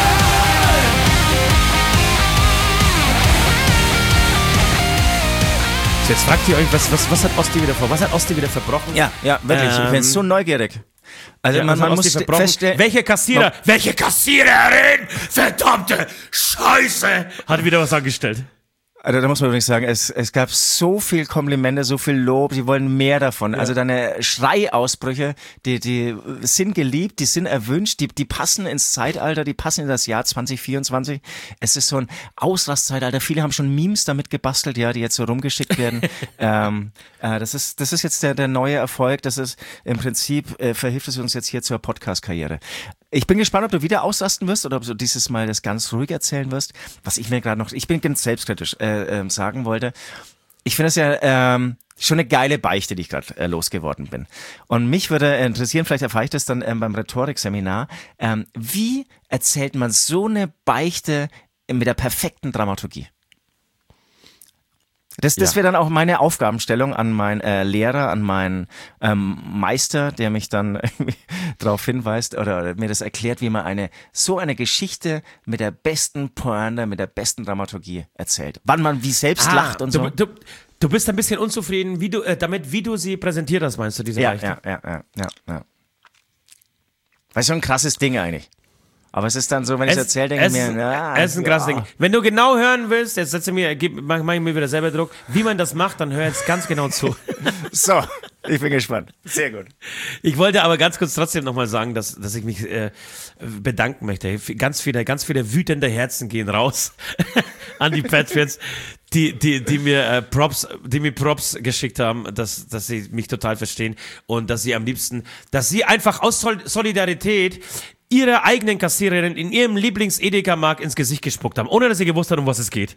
Jetzt fragt ihr euch, was hat Osti wieder vor? Was hat Osti wieder verbrochen?
Ja, wirklich. Ich bin jetzt so neugierig. Also man muss feststellen...
Welche Kassierer? Welche Kassiererin? Verdammte Scheiße! Hat wieder was angestellt.
Also da muss man übrigens sagen, es gab so viel Komplimente, so viel Lob, sie wollen mehr davon. Ja. Also deine Schreiausbrüche, die sind geliebt, die sind erwünscht, die passen ins Zeitalter, die passen in das Jahr 2024. Es ist so ein Auslastzeitalter. Viele haben schon Memes damit gebastelt, ja, die jetzt so rumgeschickt werden. Das ist jetzt der neue Erfolg. Das ist im Prinzip verhilft es uns jetzt hier zur Podcast-Karriere. Ich bin gespannt, ob du wieder ausrasten wirst oder ob du dieses Mal das ganz ruhig erzählen wirst. Was ich mir gerade noch, ich bin ganz selbstkritisch sagen wollte. Ich finde es ja schon eine geile Beichte, die ich gerade losgeworden bin. Und mich würde interessieren, vielleicht erfahre ich das dann beim Rhetorikseminar, wie erzählt man so eine Beichte mit der perfekten Dramaturgie? Das wäre dann auch meine Aufgabenstellung an meinen Lehrer, an meinen Meister, der mich dann darauf hinweist oder mir das erklärt, wie man so eine Geschichte mit der besten Pointe, mit der besten Dramaturgie erzählt. Wann man wie selbst lacht und so.
Du bist ein bisschen unzufrieden, wie du sie präsentiert hast, meinst du, diese Beichte?
Ja. Weil so ein krasses Ding eigentlich. Aber es ist dann so, wenn ich es erzähle, denke ich mir,
es ist ein krasses Ding. Wenn du genau hören willst, jetzt mach ich mir wieder selber Druck, wie man das macht, dann hör jetzt ganz genau zu.
So, ich bin gespannt. Sehr gut.
Ich wollte aber ganz kurz trotzdem nochmal sagen, dass ich mich bedanken möchte. Ganz viele wütende Herzen gehen raus an die Patriots, die mir Props geschickt haben, dass sie mich total verstehen und dass sie am liebsten, dass sie einfach aus Solidarität ihre eigenen Kassiererin in ihrem Lieblings-Edeka-Markt ins Gesicht gespuckt haben, ohne dass sie gewusst hat, um was es geht.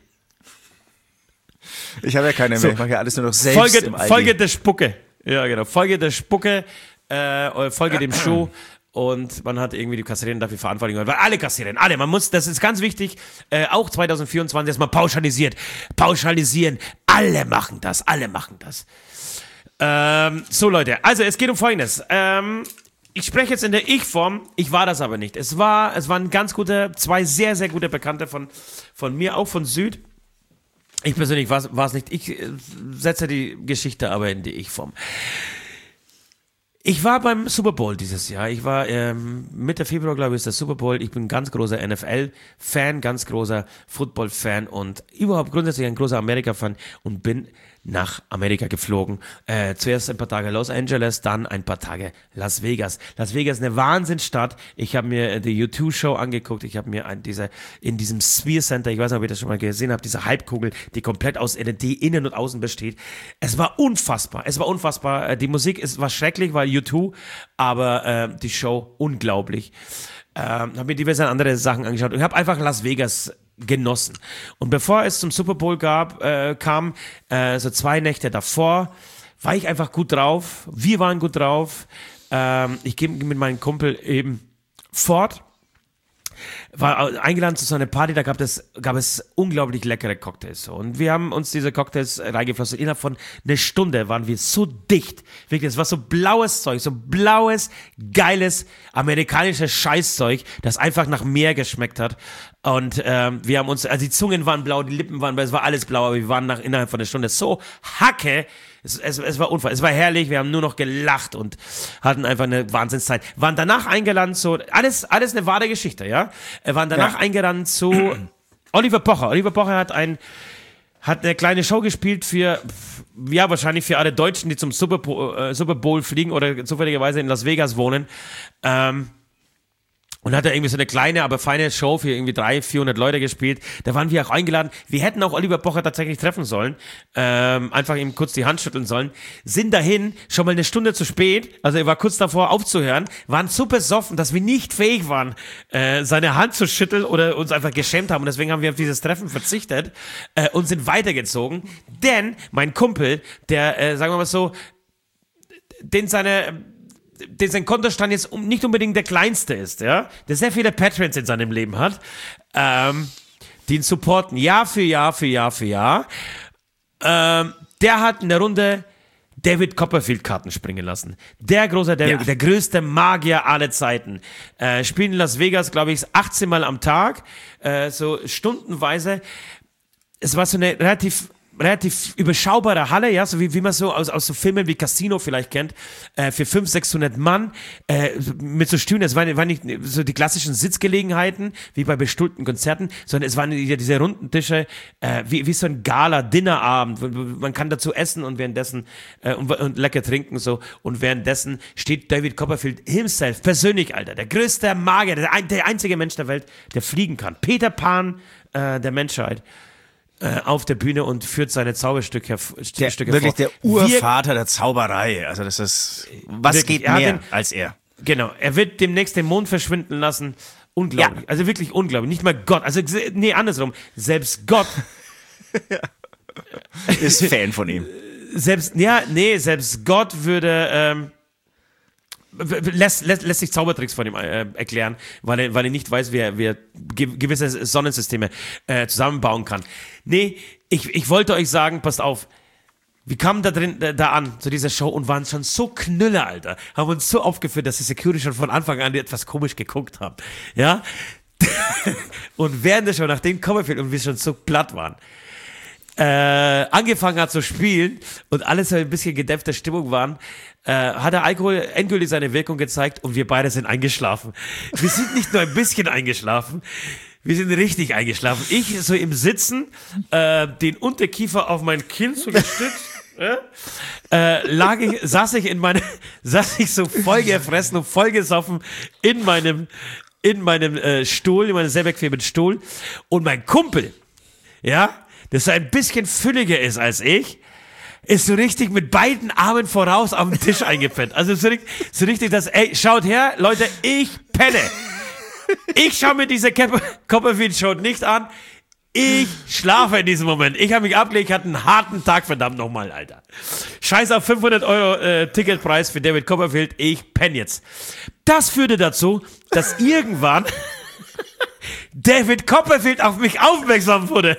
Ich habe ja keine mehr, ich mache ja alles nur noch selbst im Aldi.
Folge der Spucke. Ja, genau. Folge der Spucke, Folge dem Show. Und man hat irgendwie die Kassiererin dafür verantwortlich. Weil alle Kassiererinnen, das ist ganz wichtig, auch 2024 erstmal pauschalisieren. Alle machen das. So Leute, also es geht um Folgendes. Ich spreche jetzt in der Ich-Form, ich war das aber nicht. Es waren zwei sehr, sehr gute Bekannte von mir, auch von Süd. Ich persönlich war es nicht. Ich setze die Geschichte aber in die Ich-Form. Ich war beim Super Bowl dieses Jahr. Ich war Mitte Februar, glaube ich, ist der Super Bowl. Ich bin ein ganz großer NFL-Fan, ganz großer Football-Fan und überhaupt grundsätzlich ein großer Amerika-Fan und bin nach Amerika geflogen. Zuerst ein paar Tage Los Angeles, dann ein paar Tage Las Vegas. Las Vegas ist eine Wahnsinnsstadt. Ich habe mir die U2-Show angeguckt. Ich habe mir in diesem Sphere Center, ich weiß nicht, ob ihr das schon mal gesehen habt, diese Halbkugel, die komplett aus LED innen und außen besteht. Es war unfassbar. Die Musik war schrecklich, weil U2, aber die Show unglaublich. Habe mir diverse andere Sachen angeschaut und habe einfach Las Vegas genossen. Und bevor es zum Super Bowl kam, so 2 Nächte davor, war ich einfach gut drauf. Wir waren gut drauf. Ich ging mit meinem Kumpel eben fort. War eingeladen zu so einer Party, da gab es unglaublich leckere Cocktails. Und wir haben uns diese Cocktails reingeflossen. Innerhalb von einer Stunde waren wir so dicht. Wirklich, es war so blaues Zeug, so blaues, geiles, amerikanisches Scheißzeug, das einfach nach Meer geschmeckt hat. Und wir haben uns, also die Zungen waren blau, die Lippen waren blau, es war alles blau, aber wir waren innerhalb von einer Stunde so Hacke. Es war unfassbar, es war herrlich, wir haben nur noch gelacht und hatten einfach eine Wahnsinnszeit. Waren danach eingeladen zu, alles eine wahre Geschichte, ja? Waren danach eingeladen zu Oliver Pocher. Oliver Pocher hat eine kleine Show gespielt wahrscheinlich für alle Deutschen, die zum Super Bowl fliegen oder zufälligerweise in Las Vegas wohnen. Und hat er irgendwie so eine kleine, aber feine Show für irgendwie 300-400 Leute gespielt. Da waren wir auch eingeladen. Wir hätten auch Oliver Pocher tatsächlich treffen sollen. Einfach ihm kurz die Hand schütteln sollen. Sind dahin, schon mal eine Stunde zu spät. Also er war kurz davor aufzuhören. Waren so besoffen, dass wir nicht fähig waren, seine Hand zu schütteln oder uns einfach geschämt haben. Und deswegen haben wir auf dieses Treffen verzichtet und sind weitergezogen. Denn mein Kumpel, der, sagen wir mal so, sein Kontostand jetzt nicht unbedingt der kleinste ist, ja, der sehr viele Patrons in seinem Leben hat, die ihn supporten Jahr für Jahr. Der hat in der Runde David Copperfield-Karten springen lassen. Der große David, der größte Magier aller Zeiten. Spielen in Las Vegas, glaube ich, 18 Mal am Tag, so stundenweise. Es war so eine relativ überschaubare Halle, ja, so wie man so aus so Filmen wie Casino vielleicht kennt, für 500-600 Mann, mit so Stühlen. Es waren nicht so die klassischen Sitzgelegenheiten, wie bei bestuhlten Konzerten, sondern es waren diese runden Tische, wie so ein Gala-Dinnerabend. Man kann dazu essen und währenddessen, und lecker trinken, so. Und währenddessen steht David Copperfield himself, persönlich, Alter, der größte Magier, der einzige Mensch der Welt, der fliegen kann. Peter Pan, der Menschheit. Auf der Bühne und führt seine Zauberstücke
wirklich der Urvater der Zauberei. Also das ist, was wirklich, geht mehr als er?
Genau, er wird demnächst den Mond verschwinden lassen. Unglaublich, also wirklich unglaublich. Nicht mal Gott, also nee, andersrum. Selbst Gott
ist Fan von ihm.
Selbst Gott würde lässt sich Zaubertricks von ihm erklären, weil er nicht weiß, wie er gewisse Sonnensysteme zusammenbauen kann. Nee, ich wollte euch sagen, passt auf, wir kamen da an, zu dieser Show und waren schon so Knüller, Alter. Haben uns so aufgeführt, dass die Security schon von Anfang an etwas komisch geguckt haben. Ja? Und während der Show, nachdem Copperfield und wir schon so platt waren, angefangen hat zu spielen und alles ein bisschen gedämpfte Stimmung waren, hat der Alkohol endgültig seine Wirkung gezeigt und wir beide sind eingeschlafen. Wir sind nicht nur ein bisschen eingeschlafen, wir sind richtig eingeschlafen. Ich so im Sitzen, den Unterkiefer auf mein Kinn so gestützt, saß ich so voll gefressen und voll gesoffen in meinem Stuhl, in meinem sehr bequemen Stuhl und mein Kumpel, ja, das so ein bisschen fülliger ist als ich, ist so richtig mit beiden Armen voraus auf den Tisch eingepennt. Also so richtig, schaut her, Leute, ich penne. Ich schaue mir diese Copperfield-Show nicht an. Ich schlafe in diesem Moment. Ich habe mich abgelegt, ich hatte einen harten Tag, verdammt nochmal, Alter. Scheiß auf 500 € Ticketpreis für David Copperfield, ich penne jetzt. Das führte dazu, dass irgendwann David Copperfield auf mich aufmerksam wurde.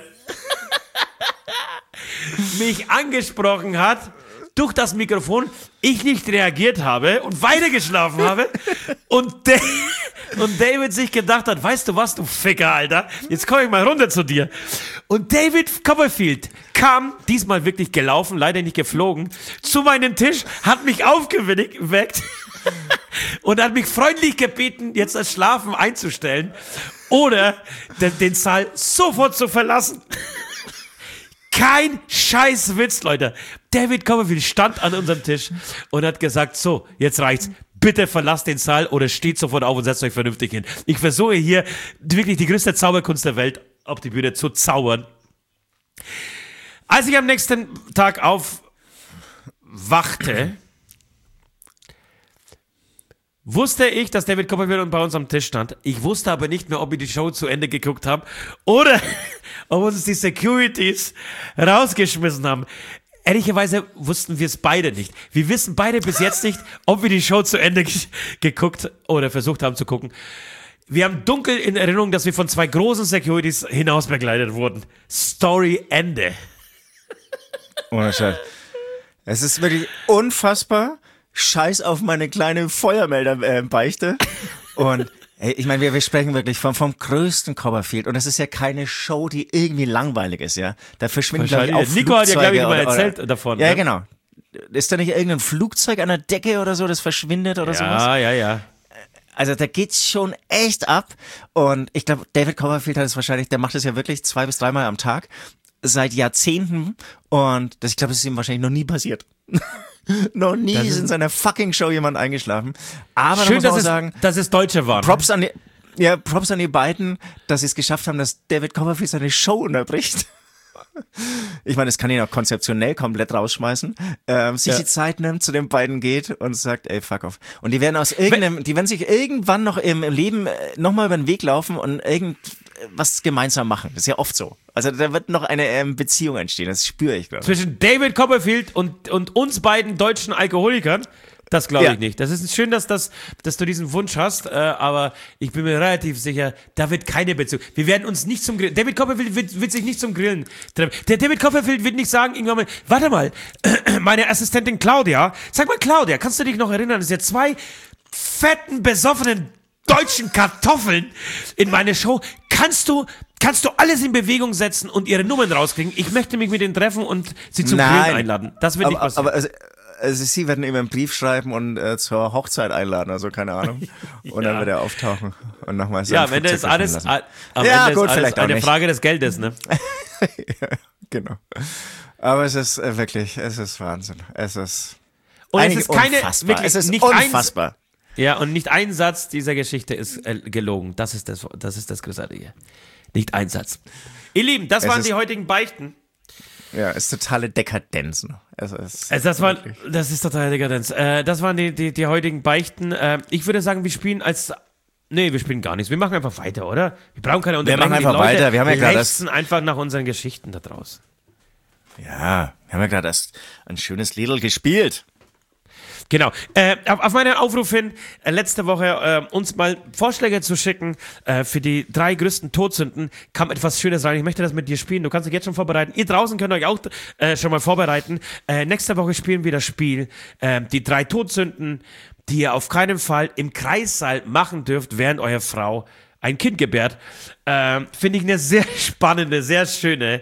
Mich angesprochen hat durch das Mikrofon, ich nicht reagiert habe und weitergeschlafen habe und David sich gedacht hat, weißt du was, du Ficker, Alter, jetzt komm ich mal runter zu dir. Und David Copperfield kam, diesmal wirklich gelaufen, leider nicht geflogen, zu meinem Tisch, hat mich aufgeweckt und hat mich freundlich gebeten, jetzt das Schlafen einzustellen oder den Saal sofort zu verlassen. Kein Scheißwitz, Leute. David Copperfield stand an unserem Tisch und hat gesagt, so, jetzt reicht's. Bitte verlasst den Saal oder steht sofort auf und setzt euch vernünftig hin. Ich versuche hier wirklich die größte Zauberkunst der Welt auf die Bühne zu zaubern. Als ich am nächsten Tag aufwachte, wusste ich, dass David Copperfield bei uns am Tisch stand. Ich wusste aber nicht mehr, ob wir die Show zu Ende geguckt haben oder ob uns die Securities rausgeschmissen haben. Ehrlicherweise wussten wir es beide nicht. Wir wissen beide bis jetzt nicht, ob wir die Show zu Ende geguckt oder versucht haben zu gucken. Wir haben dunkel in Erinnerung, dass wir von 2 großen Securities hinaus begleitet wurden. Story Ende.
Ohne Scheiß. Es ist wirklich unfassbar. Scheiß auf meine kleine Feuermelder-Beichte. Und ich meine, wir sprechen wirklich vom größten Copperfield. Und das ist ja keine Show, die irgendwie langweilig ist, ja. Da verschwinden, glaube ich, auch
Nico hat ja, glaube ich, mal erzählt
oder,
davon.
Ja,
ne?
Genau. Ist da nicht irgendein Flugzeug an der Decke oder so, das verschwindet oder sowas?
Ja.
Also da geht's schon echt ab. Und ich glaube, David Copperfield hat es wahrscheinlich, der macht es ja wirklich 2 bis 3 Mal am Tag. Seit Jahrzehnten. Und ich glaube, das ist ihm wahrscheinlich noch nie passiert. Noch nie ist in seiner fucking Show jemand eingeschlafen. Aber
schön,
da muss man auch sagen,
dass es Deutsche waren.
Props an die beiden, dass sie es geschafft haben, dass David Copperfield seine Show unterbricht. Ich meine, das kann ihn auch konzeptionell komplett rausschmeißen. Sich die Zeit nimmt, zu den beiden geht und sagt, ey, fuck off. Und die werden die werden sich irgendwann noch im Leben nochmal über den Weg laufen und irgendwas gemeinsam machen. Das ist ja oft so. Also da wird noch eine Beziehung entstehen, das spüre ich, glaube ich.
Zwischen David Copperfield und uns beiden deutschen Alkoholikern, das glaube ich nicht. Das ist schön, dass du diesen Wunsch hast, aber ich bin mir relativ sicher, da wird keine Beziehung. Wir werden uns nicht zum Grillen, David Copperfield wird sich nicht zum Grillen treffen. Der David Copperfield wird nicht sagen, irgendwann mal, warte mal, meine Assistentin Claudia, sag mal Claudia, kannst du dich noch erinnern, dass ja 2 fetten, besoffenen deutschen Kartoffeln in meine Show, kannst du alles in Bewegung setzen und ihre Nummern rauskriegen? Ich möchte mich mit denen treffen und sie zum Grillen einladen. Das wird nicht passieren.
Aber also sie werden ihm einen Brief schreiben und zur Hochzeit einladen, also keine Ahnung. Und dann wird er auftauchen und nochmal sagen.
Ja, wenn das alles,
am Ende ist
alles eine Frage des Geldes, ne?
Ja, genau. Aber es ist wirklich, es ist Wahnsinn. Es ist
unfassbar. Wirklich,
es ist
nicht
unfassbar.
Ja, und nicht ein Satz dieser Geschichte ist gelogen. Das ist das Großartige. Nicht ein Satz. Ihr Lieben, das waren die heutigen Beichten.
Ja, ist totale Dekadenz. Das ist
totale Dekadenz. Das waren die heutigen Beichten. Ich würde sagen, wir spielen gar nichts. Wir machen einfach weiter, oder? Wir brauchen keine Unterbrechung.
Wir machen einfach weiter. Wir haben ja gerade
einfach nach unseren Geschichten da draußen.
Ja, wir haben ja gerade erst ein schönes Liedl gespielt.
Genau. Auf meinen Aufruf hin, letzte Woche uns mal Vorschläge zu schicken für die 3 größten Todsünden, kam etwas Schönes rein. Ich möchte das mit dir spielen. Du kannst dich jetzt schon vorbereiten. Ihr draußen könnt euch auch schon mal vorbereiten. Nächste Woche spielen wir das Spiel, die 3 Todsünden, die ihr auf keinen Fall im Kreissaal machen dürft, während eure Frau ein Kind gebärt. Finde ich eine sehr spannende, sehr schöne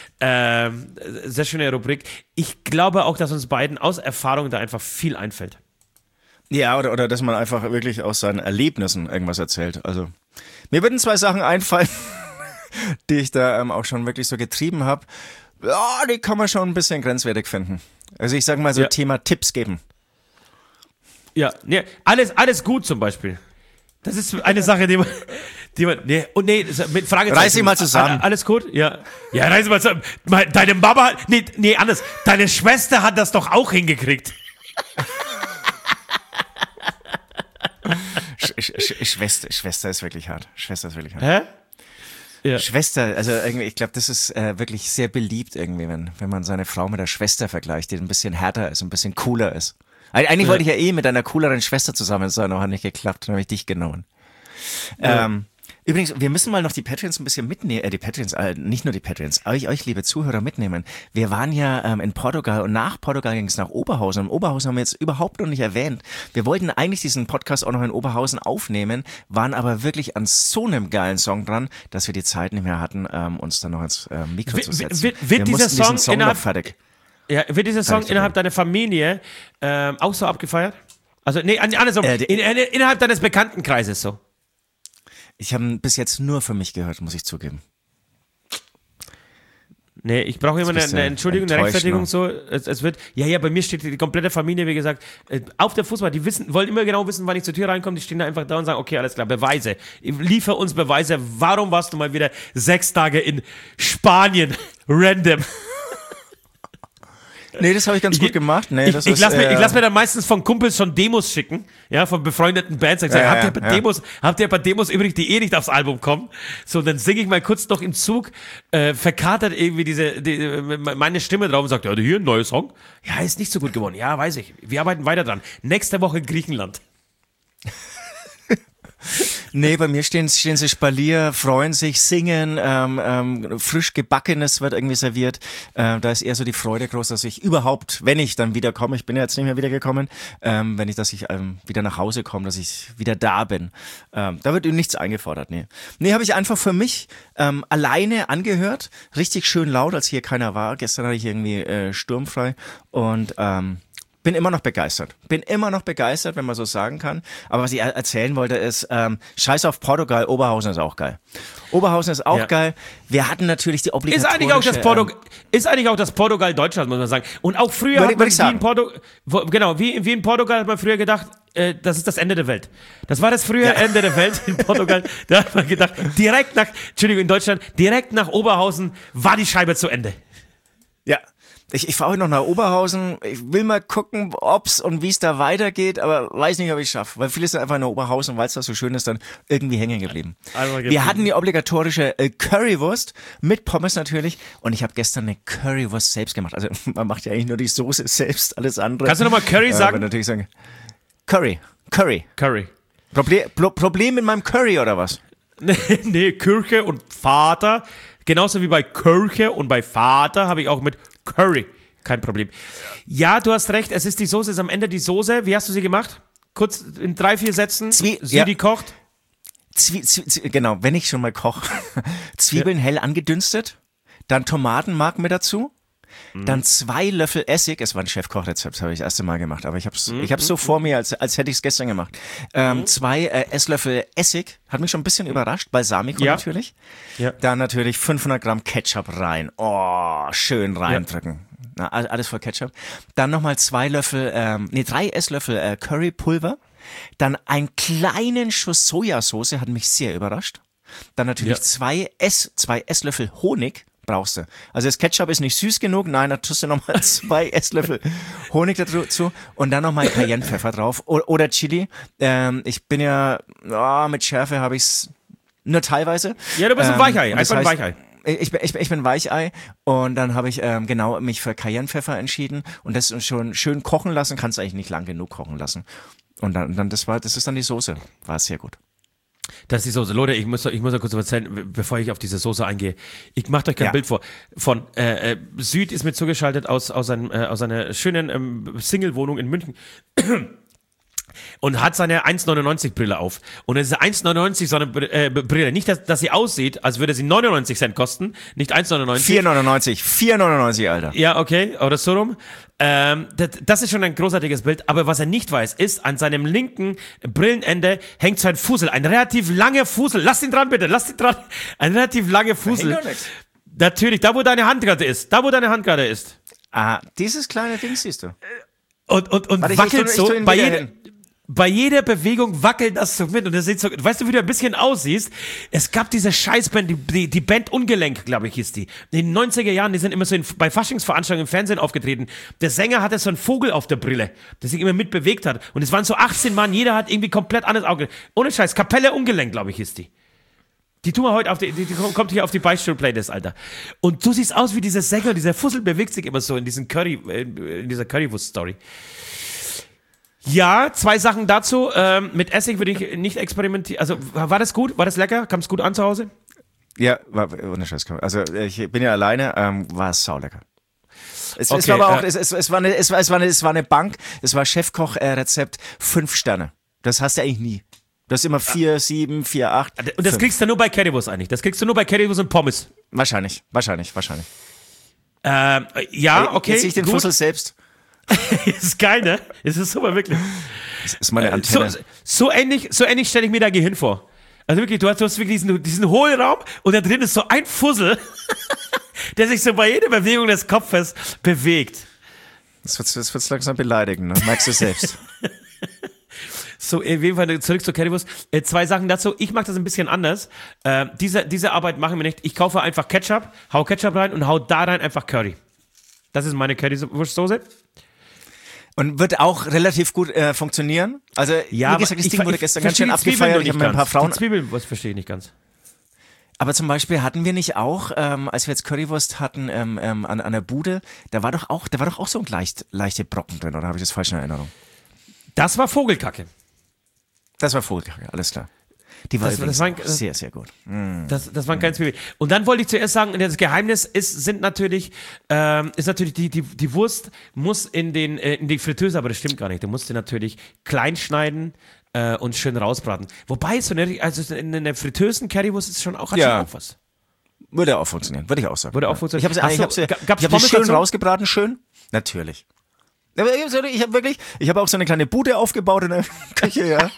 Rubrik. Ich glaube auch, dass uns beiden aus Erfahrung da einfach viel einfällt.
Ja, oder dass man einfach wirklich aus seinen Erlebnissen irgendwas erzählt. Also, mir würden 2 Sachen einfallen, die ich da auch schon wirklich so getrieben habe. Ja, die kann man schon ein bisschen grenzwertig finden. Also ich sage mal so Thema Tipps geben.
Ja, nee, alles gut zum Beispiel. Das ist eine Sache, die man mit Fragezeichen.
Reiß dich mal zusammen.
Alles gut? Ja, reiß dich mal zusammen. Deine Mama, anders. Deine Schwester hat das doch auch hingekriegt.
Schwester ist wirklich hart.
Hä? Ja.
Schwester, also irgendwie, ich glaube, das ist wirklich sehr beliebt irgendwie, wenn man seine Frau mit der Schwester vergleicht, die ein bisschen härter ist, ein bisschen cooler ist. Eigentlich wollte ich ja mit einer cooleren Schwester zusammen sein, aber hat nicht geklappt, dann habe ich dich genommen. Ja. Übrigens, wir müssen mal noch die Patreons ein bisschen mitnehmen, die Patreons, nicht nur die Patreons, euch liebe Zuhörer mitnehmen. Wir waren ja in Portugal und nach Portugal ging es nach Oberhausen. Und Oberhausen haben wir jetzt überhaupt noch nicht erwähnt. Wir wollten eigentlich diesen Podcast auch noch in Oberhausen aufnehmen, waren aber wirklich an so einem geilen Song dran, dass wir die Zeit nicht mehr hatten, uns dann noch ins Mikro zu setzen.
Wird dieser Song
noch fertig.
Ja, wird dieser Song innerhalb deiner Familie auch so abgefeiert? Also, nee, andersrum, innerhalb deines Bekanntenkreises so.
Ich habe ihn bis jetzt nur für mich gehört, muss ich zugeben.
Nee, ich brauche immer eine Entschuldigung, eine Rechtfertigung, so. Es wird, ja, bei mir steht die komplette Familie, wie gesagt, auf der Fußball, die wollen immer genau wissen, wann ich zur Tür reinkomme, die stehen da einfach da und sagen, okay, alles klar, Beweise. Liefer uns Beweise, warum warst du mal wieder 6 Tage in Spanien, random?
Nee, das habe ich ganz gut gemacht. Nee,
ich lass mir dann meistens von Kumpels schon Demos schicken, ja, von befreundeten Bands. Ich sage, habt ihr ein paar Demos übrig, die nicht aufs Album kommen? So, dann singe ich mal kurz noch im Zug, verkatert irgendwie meine Stimme drauf und sagt, ja, hier ein neuer Song. Ja, ist nicht so gut geworden. Ja, weiß ich. Wir arbeiten weiter dran. Nächste Woche in Griechenland.
Nee, bei mir stehen sie Spalier, freuen sich, singen, frisch Gebackenes wird irgendwie serviert. Da ist eher so die Freude groß, dass ich überhaupt, wenn ich dann wieder komme, ich bin ja jetzt nicht mehr wiedergekommen, dass ich wieder nach Hause komme, dass ich wieder da bin. Da wird nichts eingefordert, nee. Nee, habe ich einfach für mich alleine angehört, richtig schön laut, als hier keiner war. Gestern hatte ich irgendwie sturmfrei und bin immer noch begeistert, wenn man so sagen kann. Aber was ich erzählen wollte ist, scheiß auf Portugal, Oberhausen ist auch geil. Oberhausen ist auch geil. Wir hatten natürlich die obligatorische...
Ist eigentlich auch das Portugal Deutschland, muss man sagen. Und auch früher hat man wie in Portugal hat man früher gedacht, das ist das Ende der Welt. Das war das frühe Ende der Welt in Portugal. Da hat man gedacht, in Deutschland, direkt nach Oberhausen war die Scheibe zu Ende.
Ja. Ich fahre heute noch nach Oberhausen. Ich will mal gucken, ob's und wie es da weitergeht, aber weiß nicht, ob ich schaffe. Weil viele sind einfach in Oberhausen, weil es da so schön ist, dann irgendwie hängen geblieben. Wir hatten die obligatorische Currywurst mit Pommes natürlich und ich habe gestern eine Currywurst selbst gemacht. Also man macht ja eigentlich nur die Soße selbst, alles andere.
Kannst du nochmal Curry sagen?
Natürlich sagen. Curry. Problem mit meinem Curry oder was?
Nee, Kirche und Vater. Genauso wie bei Kirche und bei Vater habe ich auch mit Curry. Kein Problem. Ja, du hast recht, es ist die Soße, es ist am Ende die Soße. Wie hast du sie gemacht? Kurz in 3-4 Sätzen. Die kocht.
Genau, wenn ich schon mal koche. Zwiebeln hell angedünstet, dann Tomatenmark mit dazu, dann 2 Löffel Essig. Es war ein Chefkochrezept, das habe ich das erste Mal gemacht, aber ich habe es so vor mir, als hätte ich es gestern gemacht. 2 Esslöffel Essig, hat mich schon ein bisschen überrascht, Balsamico natürlich. Ja. Dann natürlich 500 Gramm Ketchup rein. Oh, schön reindrücken. Na, alles voll Ketchup. Dann nochmal 3 Esslöffel Currypulver. Dann einen kleinen Schuss Sojasauce, hat mich sehr überrascht. Dann natürlich 2 Esslöffel Honig. Brauchst du. Also das Ketchup ist nicht süß genug, nein, da tust du nochmal 2 Esslöffel Honig dazu und dann nochmal Cayennepfeffer drauf oder Chili. Ich bin ja, mit Schärfe habe ich es nur teilweise.
Ja, du bist ein Weichei, einfach ein Weichei.
Ich bin Weichei und dann habe ich mich für Cayennepfeffer entschieden und das schon schön kochen lassen, kannst du eigentlich nicht lang genug kochen lassen. Und dann das ist dann die Soße, war sehr gut.
Das ist die Soße. Leute, ich muss ja kurz was erzählen, bevor ich auf diese Soße eingehe. Ich mache euch kein Bild vor. Süd ist mir zugeschaltet aus einer schönen Single-Wohnung in München. Und hat seine 1,99 Brille auf. Und es ist 1,99 so eine Brille. Nicht, dass sie aussieht, als würde sie 99 Cent kosten. Nicht 1,99.
4,99, Alter.
Ja, okay. Oder so rum. Das ist schon ein großartiges Bild. Aber was er nicht weiß, ist, an seinem linken Brillenende hängt so ein Fussel. Ein relativ langer Fussel. Lass ihn dran, bitte. Ein relativ langer Fussel. Natürlich, da wo deine Hand gerade ist.
Ah, dieses kleine Ding siehst du.
Und wackelt so. Bei jeder Bewegung wackelt das so mit und das sieht so, weißt du, wie du ein bisschen aussiehst? Es gab diese Scheißband, die Band Ungelenk, glaube ich, hieß die. In den 90er Jahren, die sind immer so bei Faschingsveranstaltungen im Fernsehen aufgetreten. Der Sänger hatte so einen Vogel auf der Brille, der sich immer mitbewegt hat. Und es waren so 18 Mann, jeder hat irgendwie komplett anderes Auge. Ohne Scheiß, Kapelle Ungelenk, glaube ich, hieß die. Die tun wir heute die kommt hier auf die Beichtstuhl-Playlist, Alter. Und du siehst aus wie dieser Sänger, dieser Fussel bewegt sich immer so in dieser Currywurst-Story. Ja, 2 Sachen dazu. Mit Essig würde ich nicht experimentieren. Also, war das gut? War das lecker? Kam es gut an zu Hause?
Ja, war ohne Scheiß. Also, ich bin ja alleine, war es saulecker. Es war aber auch, es war eine Bank, es war Chefkoch-Rezept 5 Sterne. Das hast du eigentlich nie. Das ist immer 4, 7, 4, 8.
Und das 5. Kriegst du nur bei Currywurst eigentlich. Das kriegst du nur bei Currywurst und Pommes.
Wahrscheinlich.
Ja, okay.
Jetzt sehe ich den Fussel selbst.
Ist geil, ne? Es ist super, wirklich.
Das ist meine Antenne.
So ähnlich stelle ich mir dein Gehirn vor. Also wirklich, du hast wirklich diesen Hohlraum und da drin ist so ein Fussel, der sich so bei jeder Bewegung des Kopfes bewegt.
Das wird's langsam beleidigen, ne? Merkst du selbst.
So, auf jeden Fall zurück zur Currywurst. 2 Sachen dazu. Ich mache das ein bisschen anders. Diese Arbeit machen wir nicht. Ich kaufe einfach Ketchup, hau Ketchup rein und hau da rein einfach Curry. Das ist meine Currywurstsoße.
Und wird auch relativ gut funktionieren. Also,
Ja,
wie gesagt, das Ding wurde gestern ganz schön
verstehe die
abgefeiert. Ich
Zwiebeln
habe mir ein paar Frauen.
Die Zwiebeln, was verstehe ich nicht ganz.
Aber zum Beispiel hatten wir nicht auch, als wir jetzt Currywurst hatten an der Bude, da war doch auch so ein leichte Brocken drin, oder habe ich das falsch in Erinnerung?
Das war Vogelkacke.
Das war Vogelkacke, alles klar. Die war übrigens
war
auch sehr, sehr gut.
Das waren keine Zwiebeln. Und dann wollte ich zuerst sagen, das Geheimnis ist natürlich die Wurst muss in die Fritteuse, aber das stimmt gar nicht. Du musst sie natürlich klein schneiden und schön rausbraten. Wobei, also in einer fritteusen Currywurst ist schon auch was.
Würde auch funktionieren, würde ich auch sagen.
Würde auch funktionieren.
Ich habe sie schön rausgebraten, schön. Natürlich. Aber ich habe auch so eine kleine Bude aufgebaut in der Küche, ja.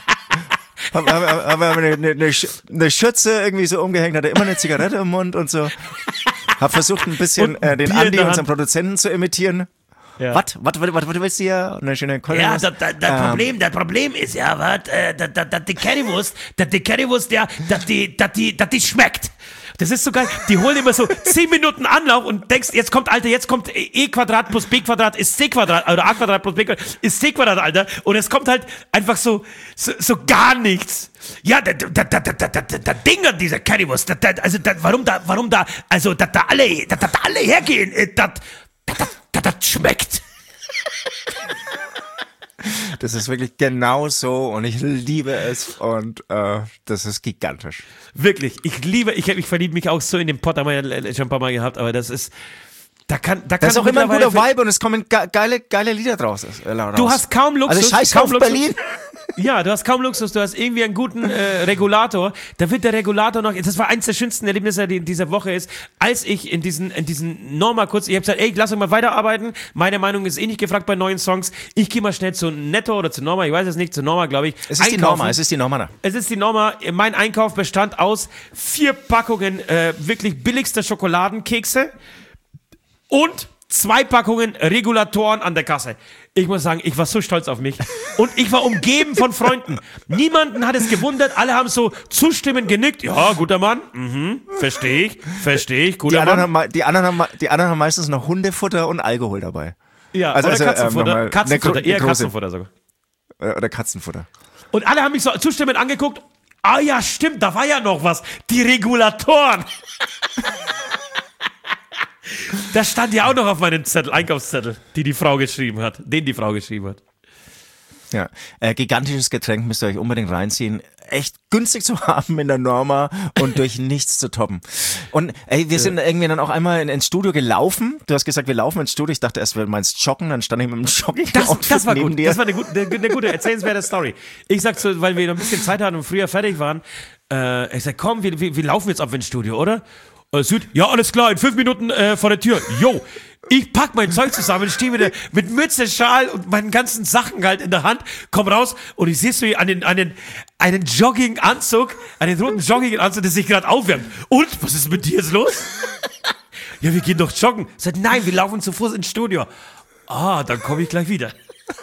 Habe eine Schürze irgendwie so umgehängt, hatte immer eine Zigarette im Mund und so. Hab versucht ein bisschen den Andi, unseren Produzenten, zu imitieren.
Ja.
Was willst du hier? Eine schöne Keule.
Ja, das Problem ist ja, die Currywurst, die schmeckt. Das ist so geil. Die holen immer so 10 Minuten Anlauf und denkst, jetzt kommt E Quadrat plus B Quadrat ist C Quadrat, oder A Quadrat plus B Quadrat ist C Quadrat, Alter. Und es kommt halt einfach so gar nichts. Ja, der Ding an dieser Currywurst, warum da alle hergehen, das schmeckt.
Das ist wirklich genau so und ich liebe es und das ist gigantisch.
Wirklich, ich verliebe mich auch so in den Pott, haben wir ja schon ein paar Mal gehabt, aber das ist, da ist
auch immer ein guter Vibe und es kommen geile Lieder draus.
Du hast kaum Luxus.
Also scheiß auf Berlin.
Ja, du hast kaum Luxus, du hast irgendwie einen guten Regulator. Da wird der Regulator noch, das war eins der schönsten Erlebnisse dieser Woche ist, als ich in diesen Norma kurz, ich habe gesagt, ey, lass uns mal weiterarbeiten, meine Meinung ist eh nicht gefragt bei neuen Songs, ich gehe mal schnell zu Netto oder zu Norma, ich weiß es nicht, zu Norma, glaube ich.
Es ist die Norma.
Mein Einkauf bestand aus 4 Packungen wirklich billigster Schokoladenkekse und 2 Packungen Regulatoren an der Kasse. Ich muss sagen, ich war so stolz auf mich. Und ich war umgeben von Freunden. Niemanden hat es gewundert. Alle haben so zustimmend genickt. Ja, guter Mann. Verstehe ich. Guter Mann.
Die anderen haben meistens noch Hundefutter und Alkohol dabei.
Ja, oder Katzenfutter. Katzenfutter, eher Katzenfutter sogar.
Oder Katzenfutter.
Und alle haben mich so zustimmend angeguckt. Ah ja, stimmt, da war ja noch was. Die Regulatoren. Das stand ja auch noch auf meinem Einkaufszettel, den die Frau geschrieben hat.
Ja, gigantisches Getränk müsst ihr euch unbedingt reinziehen. Echt günstig zu haben in der Norma und durch nichts zu toppen. Und ey, wir sind irgendwie dann auch einmal ins Studio gelaufen. Du hast gesagt, wir laufen ins Studio. Ich dachte erst, du meinst joggen. Dann stand ich mit dem Jogging.
Das war gut. Das war eine gute, erzählenswerte Story. Ich sag so, weil wir noch ein bisschen Zeit hatten und früher fertig waren. Ich sag, komm, wir laufen jetzt auf ins Studio, oder? Süd, ja, alles klar, in 5 Minuten vor der Tür. Jo, ich pack mein Zeug zusammen, stehe wieder mit Mütze, Schal und meinen ganzen Sachen halt in der Hand, komm raus und ich sehe so einen Jogginganzug, einen roten Jogginganzug, der sich gerade aufwärmt. Und, was ist mit dir jetzt los? Ja, wir gehen doch joggen. Sagt, nein, wir laufen zu Fuß ins Studio. Ah, dann komme ich gleich wieder.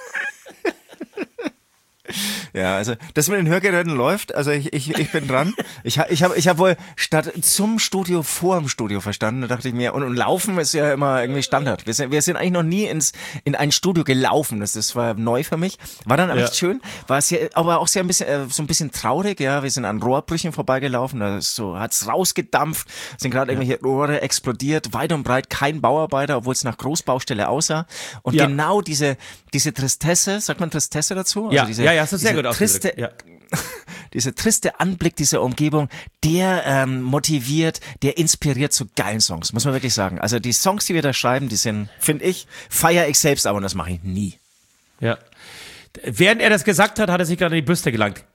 Ja, also das mit den Hörgeräten läuft, also ich bin dran. Ich hab wohl statt zum Studio vor dem Studio verstanden, da dachte ich mir, und Laufen ist ja immer irgendwie Standard. Wir sind eigentlich noch nie in ein Studio gelaufen, das war neu für mich. War dann echt schön, war es ja aber auch sehr so ein bisschen traurig, ja, wir sind an Rohrbrüchen vorbeigelaufen, da hat's rausgedampft, sind gerade irgendwelche Rohre explodiert, weit und breit kein Bauarbeiter, obwohl es nach Großbaustelle aussah. Und genau diese Tristesse, sagt man Tristesse dazu?
Ja,
also
das ist sehr gut ausgedrückt.
Dieser triste Anblick dieser Umgebung, der motiviert, der inspiriert zu geilen Songs, muss man wirklich sagen. Also die Songs, die wir da schreiben, die sind, finde ich, feiere ich selbst, aber das mache ich nie.
Ja. Während er das gesagt hat, hat er sich gerade in die Bürste gelangt.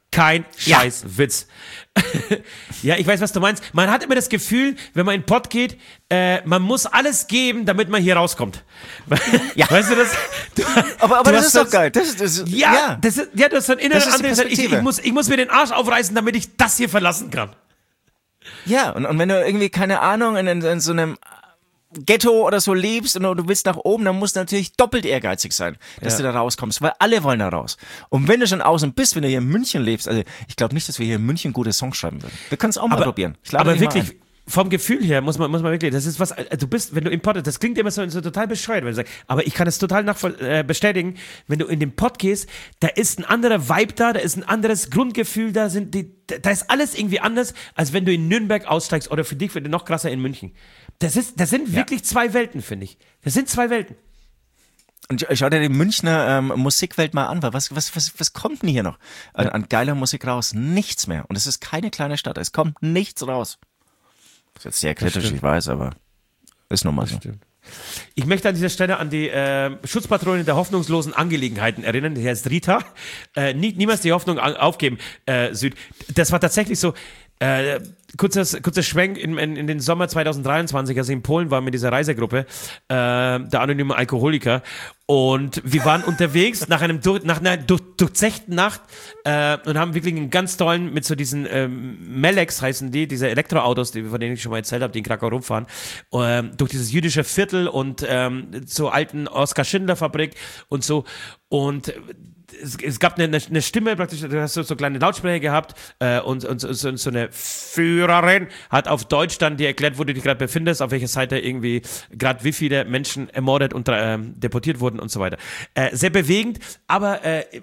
Kein Scheißwitz. Ja, ich weiß, was du meinst. Man hat immer das Gefühl, wenn man in den Pott geht, man muss alles geben, damit man hier rauskommt.
Ja.
Weißt du das?
Aber
du
das
hast
ist doch
das-
geil.
Ja, du hast so ein inneres
Das ist die
Antrieb.
Perspektive.
Ich muss mir den Arsch aufreißen, damit ich das hier verlassen kann.
Ja, und wenn du irgendwie, keine Ahnung, in so einem Ghetto oder so lebst und du willst nach oben, dann musst du natürlich doppelt ehrgeizig sein, dass du da rauskommst, weil alle wollen da raus. Und wenn du schon außen bist, wenn du hier in München lebst, also ich glaube nicht, dass wir hier in München gute Songs schreiben würden. Wir können es auch mal probieren. Ich lade
Aber
dich mal
wirklich, vom Gefühl her muss man wirklich, das ist was, du bist, wenn du im Pott, das klingt immer so total bescheuert, wenn du sagst, aber ich kann es total bestätigen, wenn du in den Pott gehst, da ist ein anderer Vibe da ist ein anderes Grundgefühl, da ist alles irgendwie anders, als wenn du in Nürnberg aussteigst oder für dich noch krasser in München. Das sind wirklich zwei Welten, finde ich. Das sind zwei Welten.
Und schau dir die Münchner Musikwelt mal an. Was kommt denn hier noch an geiler Musik raus? Nichts mehr. Und es ist keine kleine Stadt. Es kommt nichts raus. Das ist jetzt sehr kritisch, ich weiß, aber ist nun mal so.
Ich möchte an dieser Stelle an die Schutzpatronin der hoffnungslosen Angelegenheiten erinnern. Die heißt Rita. Niemals die Hoffnung aufgeben, Süd. Das war tatsächlich so. Kurzer Schwenk in den Sommer 2023, als ich in Polen war mit dieser Reisegruppe, der anonymen Alkoholiker, und wir waren unterwegs nach einer durchzechten Nacht und haben wirklich einen ganz tollen, mit so diesen Melex heißen diese Elektroautos, von denen ich schon mal erzählt habe, die in Krakau rumfahren, durch dieses jüdische Viertel und zur alten Oskar-Schindler-Fabrik und so, und es gab eine Stimme, praktisch, du hast so kleine Lautsprecher gehabt und so eine Führerin hat auf Deutsch dann dir erklärt, wo du dich gerade befindest, auf welcher Seite irgendwie gerade wie viele Menschen ermordet und deportiert wurden und so weiter. Sehr bewegend, aber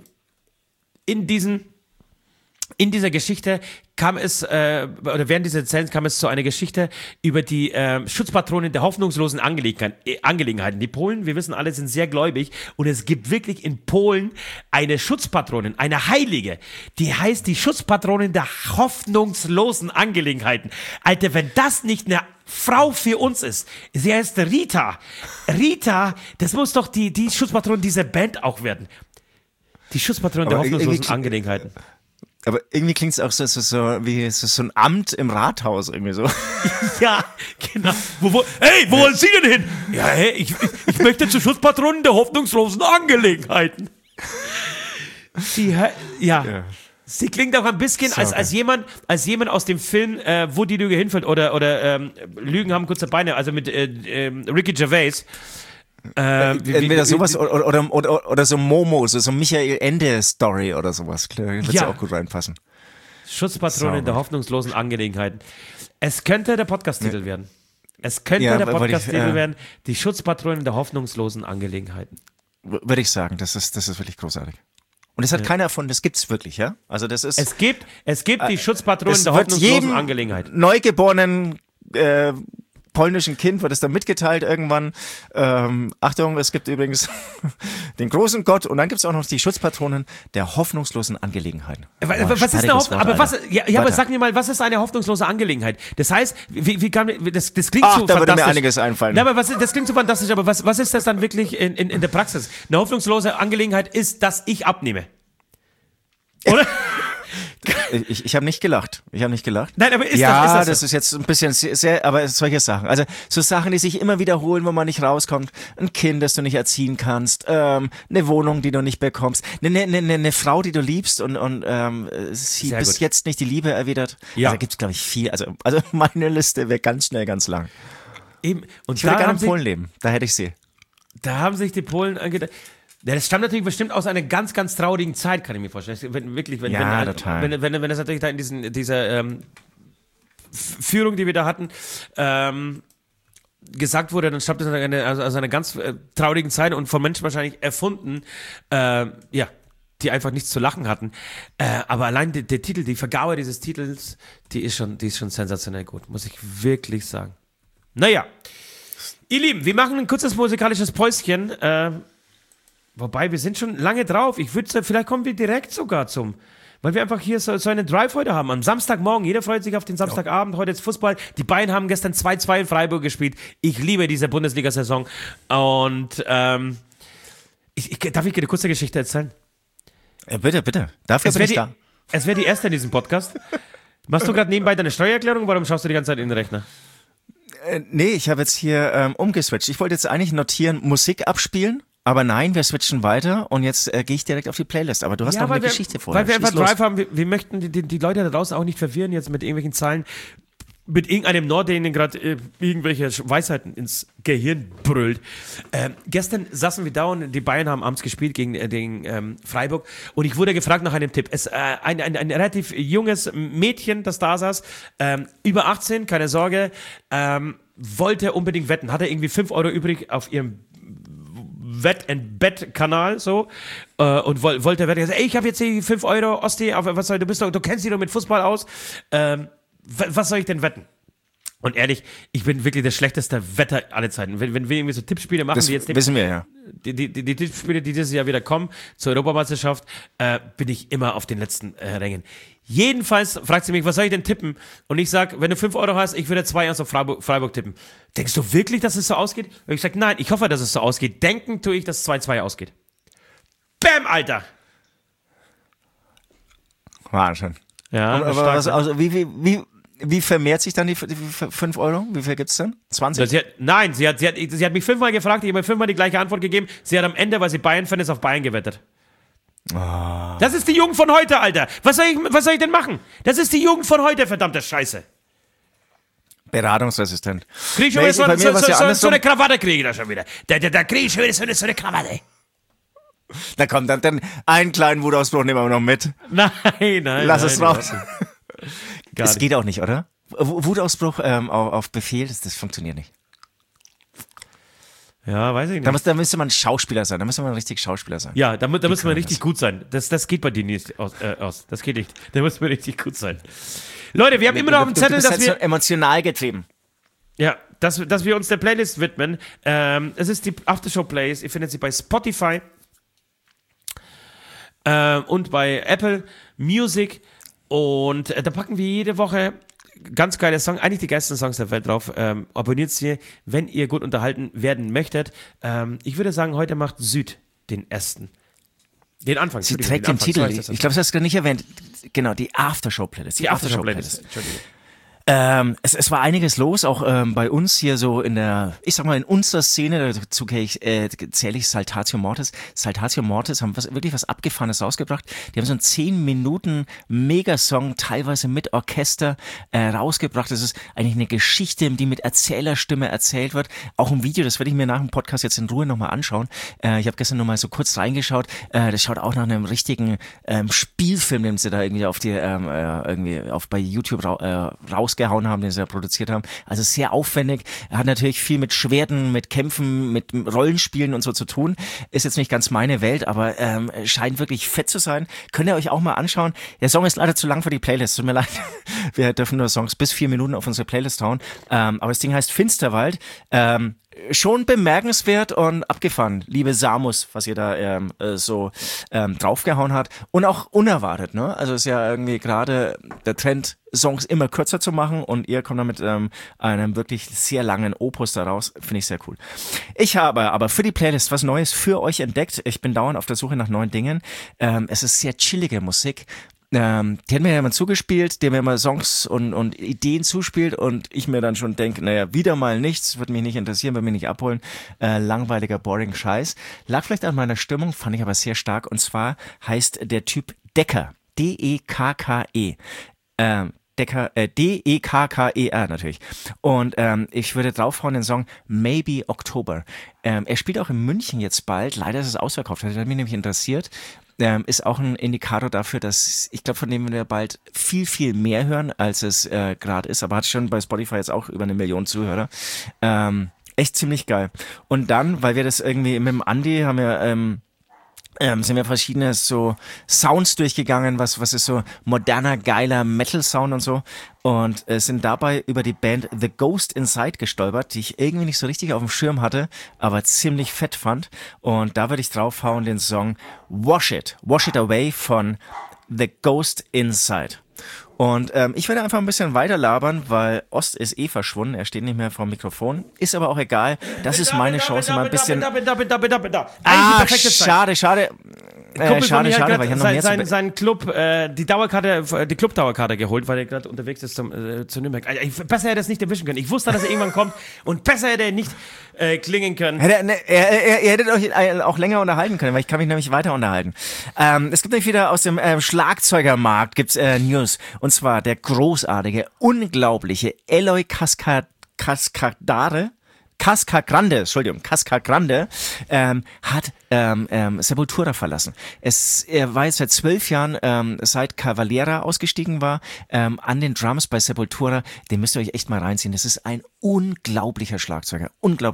in dieser Geschichte kam es, oder während dieser Erzählens kam es zu einer Geschichte über die Schutzpatronin der hoffnungslosen Angelegenheiten. Die Polen, wir wissen alle, sind sehr gläubig, und es gibt wirklich in Polen eine Schutzpatronin, eine Heilige, die heißt die Schutzpatronin der hoffnungslosen Angelegenheiten. Alter, wenn das nicht eine Frau für uns ist, sie heißt Rita. Rita, das muss doch die Schutzpatronin dieser Band auch werden. Die Schutzpatronin der hoffnungslosen Angelegenheiten.
Aber irgendwie klingt es auch so wie so ein Amt im Rathaus irgendwie so.
Ja, genau. Hey, wo wollen Sie denn hin? Ja, hey, ich möchte zur Schutzpatronin der hoffnungslosen Angelegenheiten. Sie klingt auch ein bisschen als jemand aus dem Film, wo die Lüge hinfällt, oder Lügen haben kurze Beine, also mit Ricky Gervais.
Entweder sowas oder so Momo, so Michael Ende Story oder sowas. Klar, wird ja auch gut reinpassen.
Schutzpatronin der hoffnungslosen Angelegenheiten. Es könnte der Podcast-Titel werden. Es könnte der Podcast-Titel werden, die Schutzpatronin der hoffnungslosen Angelegenheiten.
Würde ich sagen, das ist wirklich großartig. Und das hat keiner erfunden, das gibt's wirklich, ja? Also das ist.
Es gibt die Schutzpatronin der hoffnungslosen Angelegenheiten.
Neugeborenen polnischen Kind wird es dann mitgeteilt irgendwann. Achtung, es gibt übrigens den großen Gott, und dann gibt es auch noch die Schutzpatronin der hoffnungslosen Angelegenheiten.
Was ist eine aber sag mir mal, was ist eine hoffnungslose Angelegenheit? Das heißt, wie kann das klingt so fantastisch.
Da würde mir einiges einfallen.
Ja, aber das klingt so fantastisch, aber was ist das dann wirklich in der Praxis? Eine hoffnungslose Angelegenheit ist, dass ich abnehme. Oder?
Ich habe nicht gelacht.
Nein, aber
das ist jetzt ein bisschen sehr, aber solche Sachen. Also so Sachen, die sich immer wiederholen, wo man nicht rauskommt. Ein Kind, das du nicht erziehen kannst. Eine Wohnung, die du nicht bekommst. Eine Frau, die du liebst und sie
sehr
bis
gut.
jetzt nicht die Liebe erwidert.
Ja.
Also da gibt's, glaube ich, viel. Also meine Liste wäre ganz schnell ganz lang.
Eben. Und
Ich würde gerne in Polen leben. Da hätte ich sie.
Da haben sich die Polen angedacht. Ja, das stammt natürlich bestimmt aus einer ganz, ganz traurigen Zeit, kann ich mir vorstellen.
Total.
Wenn das natürlich da in dieser Führung, die wir da hatten, gesagt wurde, dann stammt das aus einer ganz traurigen Zeit und von Menschen wahrscheinlich erfunden, die einfach nichts zu lachen hatten. Aber allein der Titel, die Vergabe dieses Titels, die ist schon sensationell gut, muss ich wirklich sagen. Naja, ihr Lieben, wir machen ein kurzes musikalisches Päuschen. Wobei, wir sind schon lange drauf. Ich würde sagen, vielleicht kommen wir direkt sogar weil wir einfach hier so eine Drive heute haben. Am Samstagmorgen, jeder freut sich auf den Samstagabend. Heute ist Fußball. Die Bayern haben gestern 2-2 in Freiburg gespielt. Ich liebe diese Bundesliga-Saison. Und darf ich dir eine kurze Geschichte erzählen?
Ja, bitte. Dafür bin ich da.
Es wäre die erste in diesem Podcast. Machst du gerade nebenbei deine Steuererklärung? Warum schaust du die ganze Zeit in den Rechner?
Nee, ich habe jetzt hier umgeswitcht. Ich wollte jetzt eigentlich notieren, Musik abspielen. Aber nein, wir switchen weiter und jetzt gehe ich direkt auf die Playlist. Aber du hast noch eine Geschichte vorher.
Weil wir einfach Drive haben, wir möchten die Leute da draußen auch nicht verwirren jetzt mit irgendwelchen Zahlen, mit irgendeinem Nord, der ihnen gerade irgendwelche Weisheiten ins Gehirn brüllt. Gestern saßen wir da und die Bayern haben abends gespielt gegen Freiburg und ich wurde gefragt nach einem Tipp. Ein relativ junges Mädchen, das da saß, über 18, keine Sorge, wollte unbedingt wetten, hatte irgendwie 5 Euro übrig auf ihrem Wett-and-Bet-Kanal so und wollte wetten. Ey, ich habe jetzt hier 5 Euro, Osti, aber was soll, du kennst dich doch mit Fußball aus. Was soll ich denn wetten? Und ehrlich, ich bin wirklich der schlechteste Wetter aller Zeiten. Wenn wir irgendwie so Tippspiele machen,
das
wie jetzt
wissen wir ja.
Die Tippspiele, die dieses Jahr wieder kommen, zur Europameisterschaft, bin ich immer auf den letzten Rängen. Jedenfalls fragt sie mich, was soll ich denn tippen? Und ich sag, wenn du 5 Euro hast, ich würde 2-1 auf Freiburg tippen. Denkst du wirklich, dass es so ausgeht? Und ich sag, nein, ich hoffe, dass es so ausgeht. Denken tue ich, dass es 2-2 ausgeht. Bam, Alter!
Wahnsinn.
Ja,
also, wie vermehrt sich dann die 5 Euro? Wie viel gibt's denn? 20?
Sie hat mich 5-mal gefragt, ich habe mir 5-mal die gleiche Antwort gegeben. Sie hat am Ende, weil sie Bayern-Fan ist, auf Bayern gewettet. Oh. Das ist die Jugend von heute, Alter. Was soll ich denn machen? Das ist die Jugend von heute, verdammte Scheiße.
Beratungsresistent.
Krieg ich schon wieder so eine Krawatte, kriege ich da schon wieder. Da kriege ich schon wieder so eine Krawatte.
Da kommt dann einen kleinen Wutausbruch nehmen wir noch mit.
Nein.
Lass es raus.
Das
geht auch nicht, oder? Wutausbruch auf Befehl, das funktioniert nicht.
Ja, weiß ich nicht.
Da müsste man Schauspieler sein. Da müsste man richtig Schauspieler sein.
Ja, da müsste man richtig gut sein. Das geht bei dir nicht aus. Das geht nicht. Da muss man richtig gut sein. Leute, wir haben immer noch auf dem Zettel, dass wir...
So emotional getrieben.
Ja, dass wir uns der Playlist widmen. Es ist die Aftershow-Playlist. Ihr findet sie bei Spotify und bei Apple Music. Und da packen wir jede Woche ganz geile Songs, eigentlich die geilsten Songs der Welt drauf. Abonniert sie, wenn ihr gut unterhalten werden möchtet. Ich würde sagen, heute macht Süd den ersten. Den Anfang.
Sie trägt den Titel. Ich glaube, das hast du nicht erwähnt. Genau, die Aftershow-Playlist.
Die Aftershow-Playlist. Entschuldigung.
Es war einiges los, auch bei uns hier so in unserer Szene, dazu zähle ich Saltatio Mortis. Saltatio Mortis haben wirklich was Abgefahrenes rausgebracht. Die haben so einen 10 Minuten Megasong, teilweise mit Orchester, rausgebracht. Das ist eigentlich eine Geschichte, die mit Erzählerstimme erzählt wird. Auch ein Video, das werde ich mir nach dem Podcast jetzt in Ruhe nochmal anschauen. Ich habe gestern nochmal so kurz reingeschaut. Das schaut auch nach einem richtigen Spielfilm, den sie da irgendwie bei YouTube rausgehauen haben, den sie ja produziert haben. Also sehr aufwendig. Er hat natürlich viel mit Schwerten, mit Kämpfen, mit Rollenspielen und so zu tun. Ist jetzt nicht ganz meine Welt, aber scheint wirklich fett zu sein. Könnt ihr euch auch mal anschauen. Der Song ist leider zu lang für die Playlist. Tut mir leid. Wir dürfen nur Songs bis 4 Minuten auf unsere Playlist hauen. Aber das Ding heißt Finsterwald. Schon bemerkenswert und abgefahren, liebe Samus, was ihr da draufgehauen hat. Und auch unerwartet, ne? Also ist ja irgendwie gerade der Trend, Songs immer kürzer zu machen und ihr kommt dann mit einem wirklich sehr langen Opus daraus. Finde ich sehr cool. Ich habe aber für die Playlist was Neues für euch entdeckt. Ich bin dauernd auf der Suche nach neuen Dingen. Es ist sehr chillige Musik. Die hat mir ja immer zugespielt, der mir immer Songs und Ideen zuspielt und ich mir dann schon denke, naja, wieder mal nichts, wird mich nicht interessieren, wird mich nicht abholen. Langweiliger, boring Scheiß. Lag vielleicht an meiner Stimmung, fand ich aber sehr stark und zwar heißt der Typ Decker. D-E-K-K-E. D-E-K-K-E-R natürlich. Und ich würde draufhauen den Song Maybe October. Er spielt auch in München jetzt bald. Leider ist es ausverkauft. Das hat mich nämlich interessiert. Ist auch ein Indikator dafür, dass ich glaube, von dem wir bald viel, viel mehr hören, als es gerade ist. Aber hat schon bei Spotify jetzt auch über 1 Million Zuhörer. Echt ziemlich geil. Und dann, weil wir das irgendwie mit dem Andi haben wir sind wir verschiedene so Sounds durchgegangen, was ist so moderner, geiler Metal-Sound und so und sind dabei über die Band The Ghost Inside gestolpert, die ich irgendwie nicht so richtig auf dem Schirm hatte, aber ziemlich fett fand und da würde ich draufhauen den Song Wash It Away von The Ghost Inside. Und ich werde einfach ein bisschen weiter labern, weil Ost ist verschwunden, er steht nicht mehr vor dem Mikrofon. Ist aber auch egal, das ist meine Chance, mal ein bisschen... Schade. schade,
hat
weil ich habe noch mehr
seinen Club, die Club-Dauerkarte geholt, weil er gerade unterwegs ist zu Nürnberg. Besser hätte er es nicht erwischen können. Ich wusste, dass er irgendwann kommt und besser hätte er nicht klingen können.
Ihr hättet euch auch länger unterhalten können, weil ich kann mich nämlich weiter unterhalten. Es gibt nämlich wieder aus dem Schlagzeugermarkt gibt's News. Und zwar der großartige, unglaubliche Eloy Cascagrande, hat Sepultura verlassen. Er war jetzt seit 12 Jahren, seit Cavalera ausgestiegen war, an den Drums bei Sepultura. Den müsst ihr euch echt mal reinziehen. Das ist ein unglaublicher Schlagzeuger.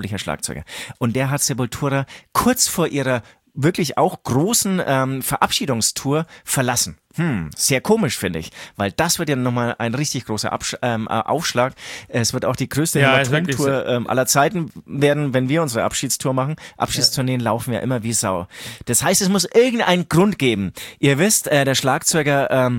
Und der hat Sepultura kurz vor ihrer wirklich auch großen Verabschiedungstour verlassen. Sehr komisch, finde ich, weil das wird ja nochmal ein richtig großer Aufschlag. Es wird auch die größte Hämatom-Tour aller Zeiten werden, wenn wir unsere Abschiedstour machen. Abschiedstourneen laufen ja immer wie Sau. Das heißt, es muss irgendeinen Grund geben. Ihr wisst, der Schlagzeuger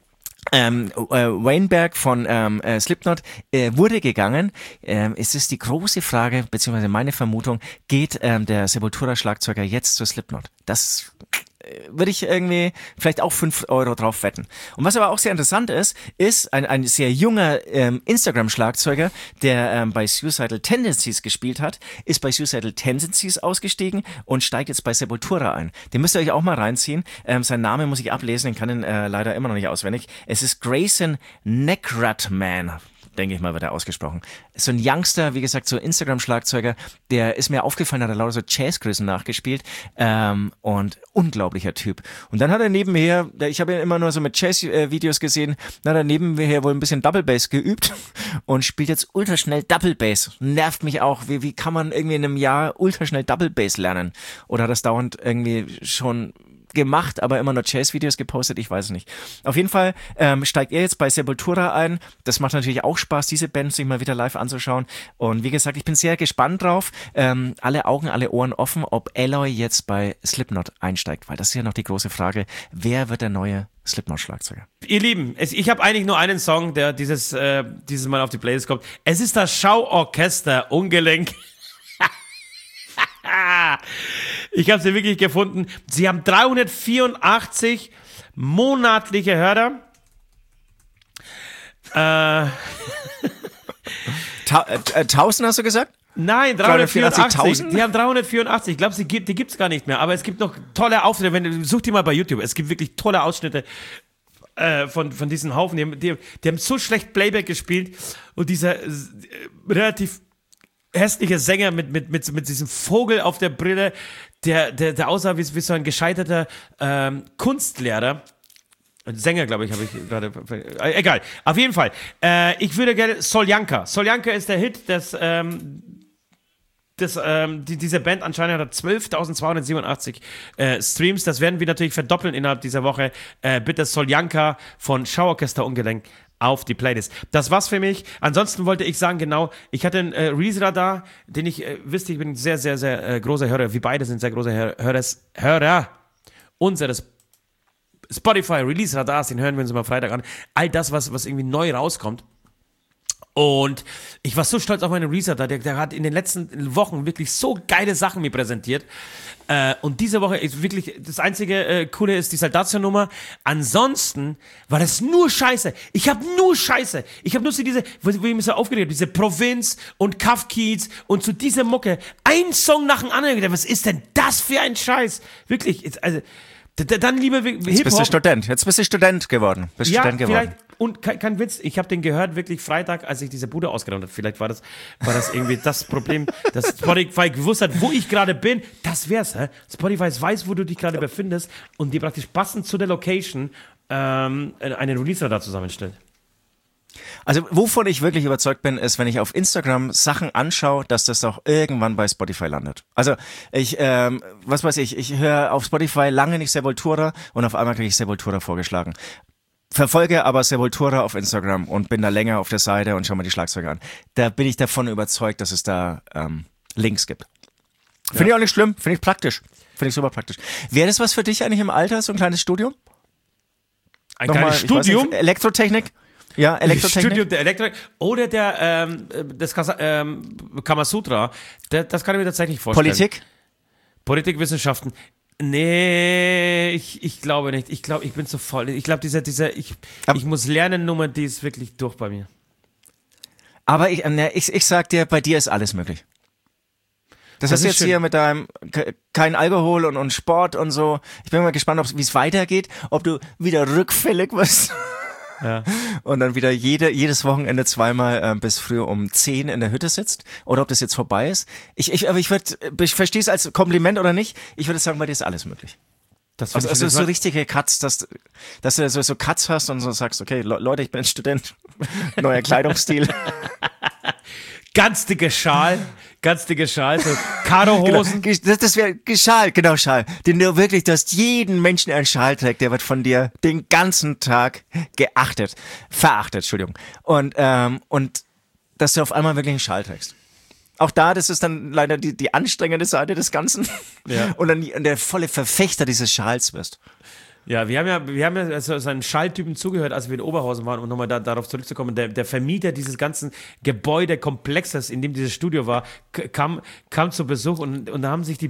Weinberg von Slipknot wurde gegangen. Es ist die große Frage, beziehungsweise meine Vermutung, geht der Sepultura-Schlagzeuger jetzt zu Slipknot? Das würde ich irgendwie vielleicht auch 5 Euro drauf wetten. Und was aber auch sehr interessant ist ein sehr junger Instagram-Schlagzeuger, der bei Suicidal Tendencies gespielt hat, ist bei Suicidal Tendencies ausgestiegen und steigt jetzt bei Sepultura ein. Den müsst ihr euch auch mal reinziehen. Sein Name muss ich ablesen, den kann ich leider immer noch nicht auswendig. Es ist Grayson Necratman. Denke ich mal, wird er ausgesprochen. So ein Youngster, wie gesagt, so Instagram-Schlagzeuger, der ist mir aufgefallen, hat er lauter so Jazzgrößen nachgespielt und unglaublicher Typ. Und dann hat er nebenher, ich habe ihn immer nur so mit Jazz-Videos gesehen, dann hat er nebenher wohl ein bisschen Double Bass geübt und spielt jetzt ultraschnell Double Bass. Nervt mich auch, wie kann man irgendwie in einem Jahr ultraschnell Double Bass lernen? Oder hat das dauernd irgendwie schon gemacht, aber immer nur Jazz-Videos gepostet, ich weiß es nicht. Auf jeden Fall steigt er jetzt bei Sepultura ein. Das macht natürlich auch Spaß, diese Band sich mal wieder live anzuschauen. Und wie gesagt, ich bin sehr gespannt drauf. Alle Augen, alle Ohren offen, ob Eloy jetzt bei Slipknot einsteigt, weil das ist ja noch die große Frage, wer wird der neue Slipknot-Schlagzeuger?
Ihr Lieben, ich habe eigentlich nur einen Song, der dieses Mal auf die Playlist kommt. Es ist das Schauorchester Ungelenk. Ich habe sie wirklich gefunden. Sie haben 384 monatliche Hörer.
1000 hast du gesagt?
Nein, 384.
384.000?
Die haben 384. Ich glaube, die gibt's gar nicht mehr. Aber es gibt noch tolle Auftritte. Such die mal bei YouTube. Es gibt wirklich tolle Ausschnitte von diesen Haufen. Die haben so schlecht Playback gespielt. Und dieser relativ hässliche Sänger mit diesem Vogel auf der Brille, der aussah wie so ein gescheiterter Kunstlehrer. Ein Sänger, glaube ich, habe ich gerade. Egal. Auf jeden Fall. Ich würde gerne Soljanka. Soljanka ist der Hit, diese Band anscheinend hat 12.287 Streams. Das werden wir natürlich verdoppeln innerhalb dieser Woche. Bitte Soljanka von Schauorchester Ungelenk auf die Playlist. Das war's für mich. Ansonsten wollte ich sagen, genau, ich hatte einen Release-Radar, den ich wisst, ich bin ein sehr, sehr, sehr großer Hörer. Wir beide sind sehr große Hörer unseres Spotify Release-Radars, den hören wir uns immer Freitag an. All das, was irgendwie neu rauskommt. Und ich war so stolz auf meinen Release-Radar, der hat in den letzten Wochen wirklich so geile Sachen mir präsentiert. Und diese Woche ist wirklich, das einzige Coole ist die Saltatio-Nummer. Ansonsten war das nur Scheiße. Ich habe nur so diese, wo ich mich so aufgeregt habe, diese Provinz und Cuff Keats und so diese Mucke. Ein Song nach dem anderen. Was ist denn das für ein Scheiß? Wirklich, also, dann lieber Hip-Hop.
Jetzt bist du Student geworden.
Vielleicht, und kein Witz, ich habe den gehört wirklich Freitag, als ich diese Bude ausgeräumt habe. Vielleicht war das irgendwie das Problem, dass Spotify gewusst hat, wo ich gerade bin. Das wär's, hä? Spotify weiß, wo du dich gerade befindest und dir praktisch passend zu der Location einen Release-Radar zusammenstellt.
Also wovon ich wirklich überzeugt bin, ist, wenn ich auf Instagram Sachen anschaue, dass das auch irgendwann bei Spotify landet. Also ich höre auf Spotify lange nicht Sepultura und auf einmal kriege ich Sepultura vorgeschlagen. Verfolge aber Sepultura auf Instagram und bin da länger auf der Seite und schaue mir die Schlagzeuge an. Da bin ich davon überzeugt, dass es da Links gibt. Finde ich auch nicht schlimm, finde ich praktisch. Finde ich super praktisch. Wäre das was für dich eigentlich im Alter, so ein kleines Studium?
Ein kleines Studium?
Nicht, Elektrotechnik? Ja, Elektrotechnik.
Studium der Elektrik oder das Kamasutra. Das kann ich mir tatsächlich vorstellen.
Politik?
Politikwissenschaften. Nee, ich glaube nicht. Ich glaube, ich bin zu voll. Ich glaube, ich muss lernen Nummer, die ist wirklich durch bei mir.
Aber ich sag dir, bei dir ist alles möglich. Das ist jetzt schön. Hier mit deinem kein Alkohol und Sport und so. Ich bin mal gespannt, wie es weitergeht, ob du wieder rückfällig wirst. Ja. Und dann wieder jedes Wochenende zweimal bis früh um 10 in der Hütte sitzt oder ob das jetzt vorbei ist. Ich verstehe es als Kompliment oder nicht. Ich würde sagen, bei dir ist alles möglich. Also so richtige Cuts, dass du so Cuts hast und so sagst, okay, Leute, ich bin ein Student, neuer Kleidungsstil.
Ganz dicke Schal, so Karohosen.
Genau, das wäre Schal, genau, Schal. Den du wirklich, du hast jeden Menschen einen Schal trägt, der wird von dir den ganzen Tag verachtet, Entschuldigung. Und dass du auf einmal wirklich einen Schal trägst. Auch da, das ist dann leider die anstrengende Seite des Ganzen. Ja. Und dann der volle Verfechter dieses Schals wirst.
Ja, wir haben ja so einen Schalltypen zugehört, als wir in Oberhausen waren, um nochmal darauf zurückzukommen. Der Vermieter dieses ganzen Gebäudekomplexes, in dem dieses Studio war, kam zu Besuch und da haben sich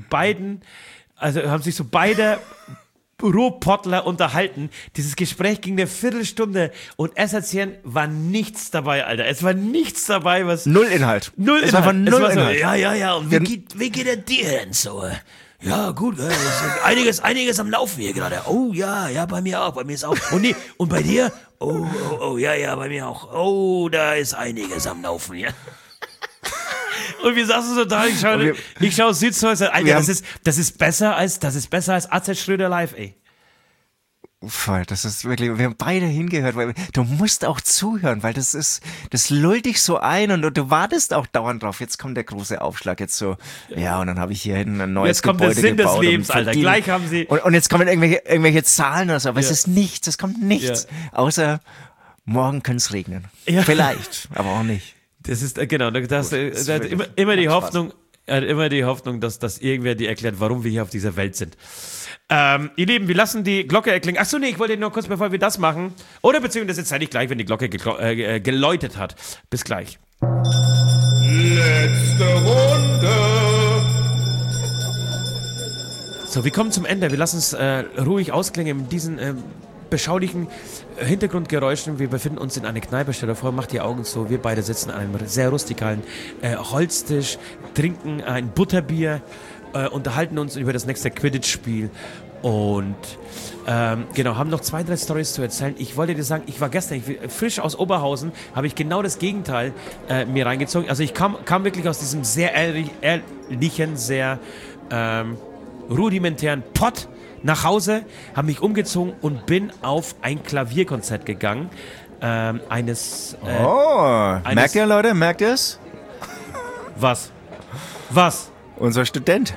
so beide Ruhrpottler unterhalten. Dieses Gespräch ging eine Viertelstunde und erzählen war nichts dabei, Alter. Es war nichts dabei, was...
Null Inhalt.
Es war von null Inhalt.
So, ja. Und wie geht der dir denn so? Ja, gut, einiges am Laufen hier gerade. Oh, ja, bei mir ist auch. Und bei dir? Oh, ja, bei mir auch. Oh, da ist einiges am Laufen, ja.
Und wir saßen so da, ich schaue Südhäuser, Alter, das ist besser als AZ Schröder live, ey.
Voll, das ist wirklich, wir haben beide hingehört, weil du musst auch zuhören, weil das lullt dich so ein und du wartest auch dauernd drauf. Jetzt kommt der große Aufschlag, jetzt so, ja, und dann habe ich hier hinten ein neues Gebäude gebaut. Jetzt kommt der Sinn des Lebens, Alter, gleich haben sie...
Und
jetzt kommen irgendwelche Zahlen oder so, aber es ist nichts, es kommt nichts, außer morgen könnte es regnen. Ja. Vielleicht, aber auch nicht.
Das ist, genau, das hat immer die Hoffnung, dass irgendwer dir erklärt, warum wir hier auf dieser Welt sind. Ihr Lieben, wir lassen die Glocke erklingen. Achso, nee, ich wollte nur kurz, bevor wir das machen, oder beziehungsweise jetzt zeige ich gleich, wenn die Glocke geläutet hat. Bis gleich.
Letzte Runde.
So, wir kommen zum Ende. Wir lassen es ruhig ausklingen in diesen beschaulichen Hintergrundgeräuschen. Wir befinden uns in einer Kneipe. Stell dir vor, macht die Augen zu. Wir beide sitzen an einem sehr rustikalen Holztisch, trinken ein Butterbier, unterhalten uns über das nächste Quidditch-Spiel und haben noch 2, 3 Storys zu erzählen. Ich wollte dir sagen, ich war gestern frisch aus Oberhausen, habe ich genau das Gegenteil mir reingezogen. Also ich kam wirklich aus diesem sehr ehrlichen, sehr rudimentären Pott nach Hause, habe mich umgezogen und bin auf ein Klavierkonzert gegangen.
Merkt ihr, Leute? Merkt ihr es?
Was?
Unser Student.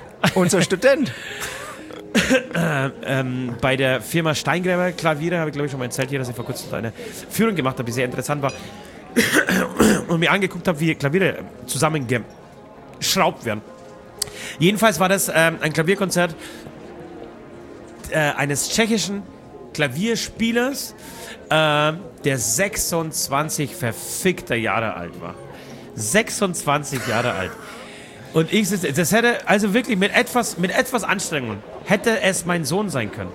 Bei der Firma Steingräber Klaviere habe ich, glaube ich, schon mal erzählt hier, dass ich vor kurzem eine Führung gemacht habe, die sehr interessant war. Und mir angeguckt habe, wie Klaviere zusammengeschraubt werden. Jedenfalls war das ein Klavierkonzert eines tschechischen Klavierspielers, der 26 verfickter Jahre alt war. 26 Jahre alt. Und das hätte, also wirklich mit etwas Anstrengung, hätte es mein Sohn sein können.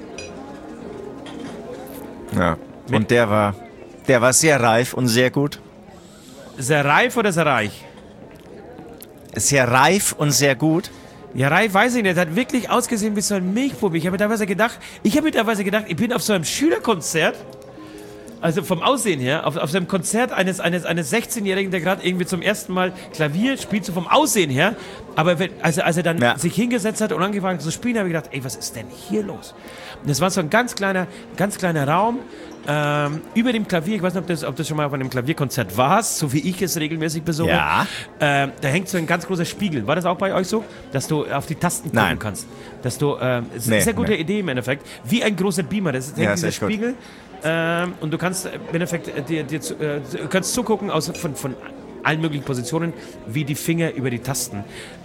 Ja, und der war sehr reif und sehr gut.
Sehr reif oder sehr reich?
Sehr reif und sehr gut.
Ja, reif weiß ich nicht. Er hat wirklich ausgesehen wie so ein Milchbub. Ich habe mir teilweise gedacht, ich bin auf so einem Schülerkonzert, also vom Aussehen her, auf so einem Konzert eines 16-Jährigen, der gerade irgendwie zum ersten Mal Klavier spielt, so vom Aussehen her. Aber als er dann sich hingesetzt hat und angefangen zu spielen, habe ich gedacht, ey, was ist denn hier los? Und das war so ein ganz kleiner Raum über dem Klavier. Ich weiß nicht, ob das schon mal auf einem Klavierkonzert warst, so wie ich es regelmäßig besuche.
Ja.
Da hängt so ein ganz großer Spiegel. War das auch bei euch so, dass du auf die Tasten gucken kannst? Dass du, das ist eine sehr gute Idee im Endeffekt. Wie ein großer Beamer. Das ist dieser Spiegel. Und du kannst im Endeffekt kannst zugucken von allen möglichen Positionen, wie die Finger über die Tasten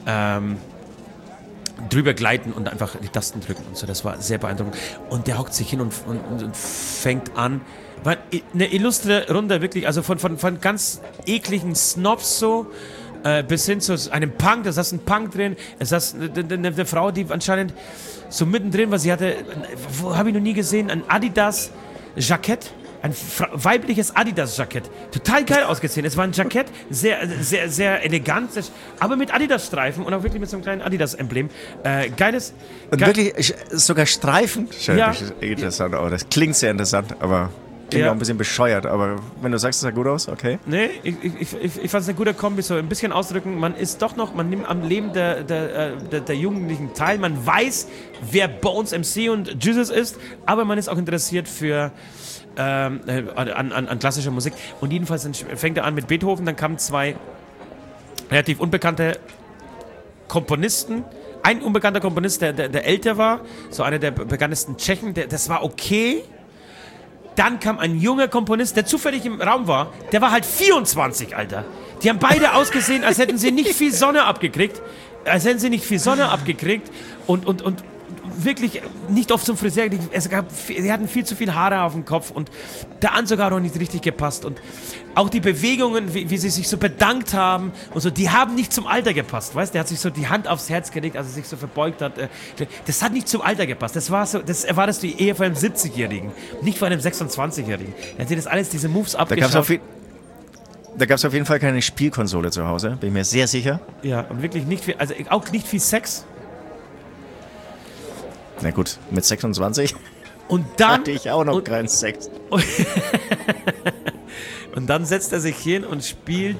drüber gleiten und einfach die Tasten drücken und so. Das war sehr beeindruckend. Und der hockt sich hin und fängt an. War eine illustre Runde, wirklich, also von ganz ekligen Snobs so, bis hin zu einem Punk, da saß ein Punk drin, es saß eine Frau, die anscheinend so mittendrin war, sie hatte, wo habe ich noch nie gesehen, ein Adidas-Jackett, ein weibliches Adidas-Jackett, total geil ausgesehen, es war ein Jackett, sehr, sehr, sehr elegant, aber mit Adidas-Streifen und auch wirklich mit so einem kleinen Adidas-Emblem, geiles...
Und wirklich sogar Streifen? Schön,
Ja.
das ist interessant, aber das klingt sehr interessant, aber... Klingt
Ja.
auch ein bisschen bescheuert, aber wenn du sagst, es sah gut aus, okay.
Nee, ich fand es eine gute Kombi, so ein bisschen ausdrücken, man ist doch noch, man nimmt am Leben der Jugendlichen teil, man weiß, wer Bones MC und Jesus ist, aber man ist auch interessiert für an klassischer Musik. Und jedenfalls fängt er an mit Beethoven, dann kamen zwei relativ unbekannte Komponisten. Ein unbekannter Komponist, der älter war, so einer der bekanntesten Tschechen, das war okay. Dann kam ein junger Komponist, der zufällig im Raum war, der war halt 24, Alter. Die haben beide ausgesehen, als hätten sie nicht viel Sonne abgekriegt. Und wirklich nicht oft zum Friseur. Sie hatten viel zu viel Haare auf dem Kopf und der Anzug hat auch nicht richtig gepasst. Und auch die Bewegungen, wie sie sich so bedankt haben und so, die haben nicht zum Alter gepasst. Weißt, der hat sich so die Hand aufs Herz gelegt, als er sich so verbeugt hat. Das hat nicht zum Alter gepasst. Das erwartest du eher von einem 70-Jährigen, nicht von einem 26-Jährigen. Er hat sich das alles, diese Moves abgeschaut.
Da gab es auf jeden Fall keine Spielkonsole zu Hause, bin ich mir sehr sicher.
Ja, und wirklich nicht viel, also auch nicht viel Sex.
Na gut, mit 26
Und dann
hatte ich auch noch keinen Sex.
Und dann setzt er sich hin und spielt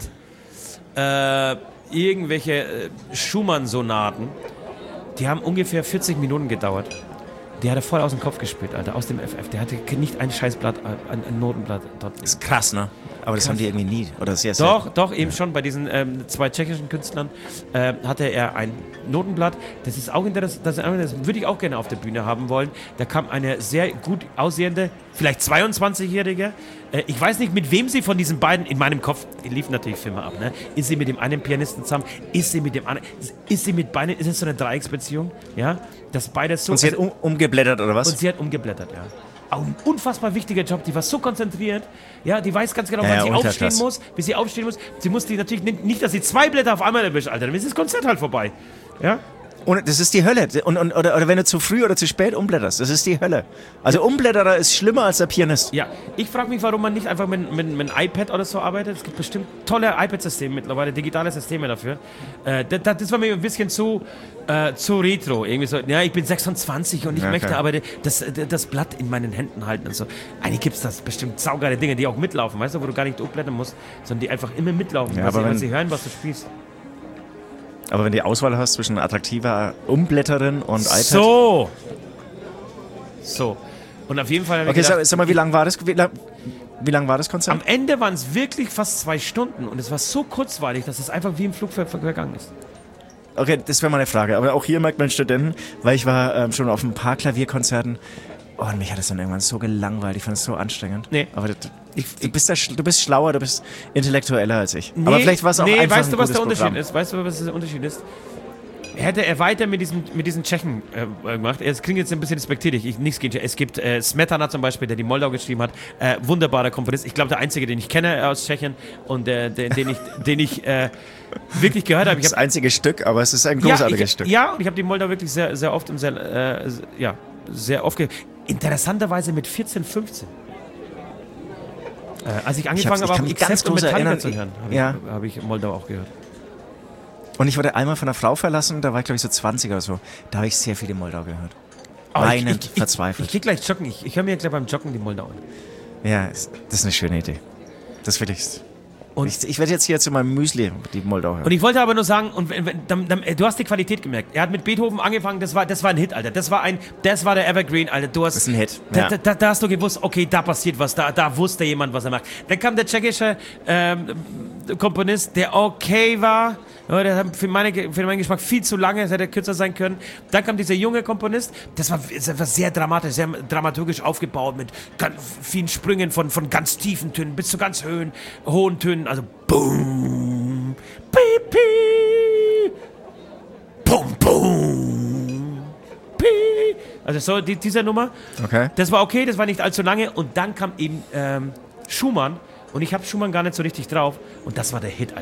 irgendwelche Schumann-Sonaten. Die haben ungefähr 40 Minuten gedauert. Die hat er voll aus dem Kopf gespielt, Alter, aus dem FF. Der hatte nicht ein Scheißblatt, ein Notenblatt dort.
Ist krass, ne? Aber das haben die irgendwie nie. Oder sehr
Doch, eben schon. Bei diesen zwei tschechischen Künstlern hatte er ein Notenblatt. Das ist auch interessant. Das würde ich auch gerne auf der Bühne haben wollen. Da kam eine sehr gut aussehende, vielleicht 22-Jährige. Ich weiß nicht, mit wem sie von diesen beiden, in meinem Kopf liefen natürlich Filme ab, ne? Ist sie mit dem einen Pianisten zusammen? Ist sie mit dem anderen? Ist sie mit beiden? Ist es so eine Dreiecksbeziehung? Ja? Dass beide so...
Und sie hat umgeblättert, oder was?
Und sie hat umgeblättert, ja. Auch ein unfassbar wichtiger Job, die war so konzentriert, ja, die weiß ganz genau, wann sie aufstehen muss, bis sie aufstehen muss. Sie muss die natürlich nicht, dass sie 2 Blätter auf einmal erwischt, Alter, dann ist das Konzert halt vorbei, ja.
Und das ist die Hölle. Oder wenn du zu früh oder zu spät umblätterst, das ist die Hölle. Also Umblätterer ist schlimmer als der Pianist.
Ja, ich frage mich, warum man nicht einfach mit einem iPad oder so arbeitet. Es gibt bestimmt tolle iPad-Systeme mittlerweile, digitale Systeme dafür. Das war mir ein bisschen zu retro. Irgendwie so, ja, ich bin 26 und ich möchte aber das Blatt in meinen Händen halten und so. Eigentlich gibt es das bestimmt saugeile Dinge, die auch mitlaufen, weißt du, wo du gar nicht umblättern musst, sondern die einfach immer mitlaufen,
ja,
weil sie hören, was du spielst.
Aber wenn du die Auswahl hast zwischen attraktiver Umblätterin und iPad...
So. Und auf jeden Fall...
Okay, gedacht, sag mal, wie lang war das? Wie lang war das Konzert?
Am Ende waren es wirklich fast 2 Stunden und es war so kurzweilig, dass es einfach wie im Flug vergangen ist.
Okay, das wäre mal eine Frage. Aber auch hier merkt man Studenten, weil ich war schon auf ein paar Klavierkonzerten. Oh, und mich hat das dann irgendwann so gelangweilt. Ich fand es so anstrengend. Nee. Aber du bist schlauer, du bist intellektueller als ich. Nee, aber vielleicht war es auch einfach
weißt du, was der Unterschied
Programm.
ist? Weißt du, was der Unterschied ist? Hätte er weiter mit diesen Tschechen gemacht, es klingt jetzt ein bisschen respektierlich, nichts gegen Tschechen. Es gibt Smetana zum Beispiel, der die Moldau geschrieben hat, wunderbarer Komponist. Ich glaube, der einzige, den ich kenne aus Tschechien und den ich wirklich gehört habe.
Das einzige Stück, aber es ist ein großartiges Stück.
Ja, und ich habe die Moldau wirklich sehr, sehr oft und sehr oft gehört. Interessanterweise mit 14, 15. Als ich angefangen habe, auf Except und Metallica zu hören, habe ich Moldau auch gehört.
Und ich wurde einmal von einer Frau verlassen, da war ich glaube ich so 20 oder so. Da habe ich sehr viel die Moldau gehört. Weinend, verzweifelt.
Ich gehe gleich joggen. Ich höre mir gleich beim Joggen die Moldau an.
Ja, das ist eine schöne Idee. Das will ich. Und ich werde jetzt hier zu meinem Müsli die Moldau hören.
Und ich wollte aber nur sagen, du hast die Qualität gemerkt. Er hat mit Beethoven angefangen, das war ein Hit, Alter. Das war der Evergreen, Alter. Das
ist ein Hit.
Ja. Da hast du gewusst, okay, da passiert was, da wusste jemand, was er macht. Dann kam der tschechische Komponist, der okay war. Ja, der hat für meinen Geschmack viel zu lange, es hätte kürzer sein können. Dann kam dieser junge Komponist, das war sehr dramatisch, sehr dramaturgisch aufgebaut, mit ganz vielen Sprüngen von ganz tiefen Tönen bis zu ganz hohen Tönen, also boom, piep, piep, bum, bum, piep. Also so dieser Nummer.
Okay.
Das war okay, das war nicht allzu lange. Und dann kam eben Schumann. Und ich habe Schumann gar nicht so richtig drauf. Und das war der Hit, Alter.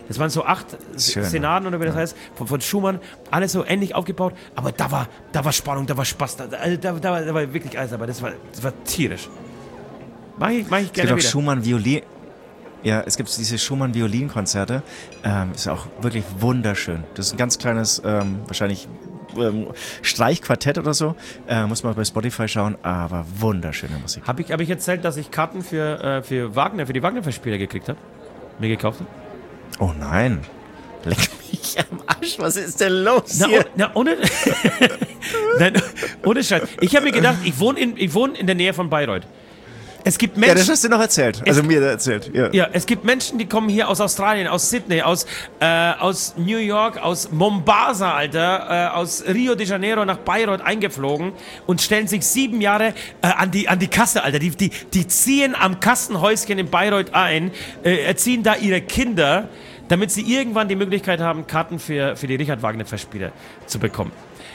Das waren so 8
Schön,
Szenaden oder wie das heißt, von Schumann, alles so ähnlich aufgebaut, aber da war Spannung, da war Spaß, da war wirklich alles, aber das war tierisch. Mach ich gerne
Es gibt auch
wieder.
Schumann-Violin. Ja, es gibt diese Schumann-Violinkonzerte. Ist auch wirklich wunderschön. Das ist ein ganz kleines, wahrscheinlich Streichquartett oder so. Muss man bei Spotify schauen, aber wunderschöne Musik.
Hab ich erzählt, dass ich Karten für Wagner, für die Wagner-Festspiele gekriegt habe? Mir gekauft habe?
Oh nein. Leck mich am Arsch, was ist denn los hier?
Ohne, Nein, ohne Scheiß. Ich habe mir gedacht, ich wohne in der Nähe von Bayreuth. Es gibt Menschen,
Ja, das hast du noch erzählt. Also mir erzählt. Ja.
ja, es gibt Menschen, die kommen hier aus Australien, aus Sydney, aus New York, aus Mombasa, Alter, aus Rio de Janeiro nach Bayreuth eingeflogen und stellen sich 7 Jahre an die Kasse, Alter. Die ziehen am Kassenhäuschen in Bayreuth ein, erziehen da ihre Kinder, damit sie irgendwann die Möglichkeit haben, Karten für die Richard Wagner Festspiele zu bekommen.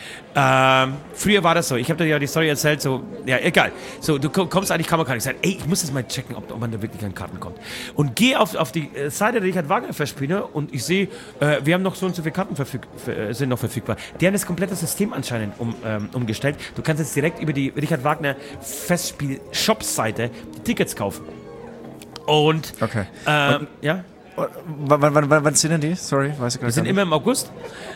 Früher war das so, ich habe dir ja die Story erzählt, so, ja, egal. So, du kommst an die Kammerkarte, ich sage, ey, ich muss jetzt mal checken, ob man da wirklich an Karten kommt. Und gehe auf die Seite der Richard Wagner Festspiele und ich sehe, wir haben noch so und so viele Karten sind noch verfügbar. Die haben das komplette System anscheinend umgestellt. Du kannst jetzt direkt über die Richard Wagner Festspiel Shop-Seite die Tickets kaufen. Und,
Okay.
ja?
Wann sind denn die? Sorry, weiß ich gar
Wir
nicht.
sind immer im August.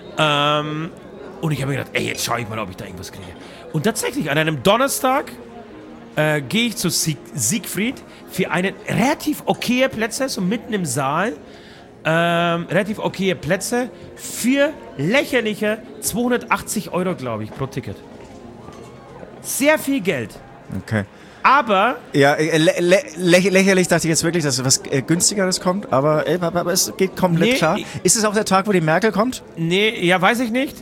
Und ich habe mir gedacht, ey, jetzt schaue ich mal, ob ich da irgendwas kriege. Und tatsächlich, an einem Donnerstag gehe ich zu Siegfried für eine relativ okaye Plätze, so mitten im Saal, relativ okaye Plätze für lächerliche 280 €, glaube ich, pro Ticket. Sehr viel Geld.
Okay.
Aber
Ja, lächerlich dachte ich jetzt wirklich, dass was günstigeres kommt, aber es geht komplett
Nee,
klar. Ist es auch der Tag, wo die Merkel kommt?
nee, ja, weiß ich nicht.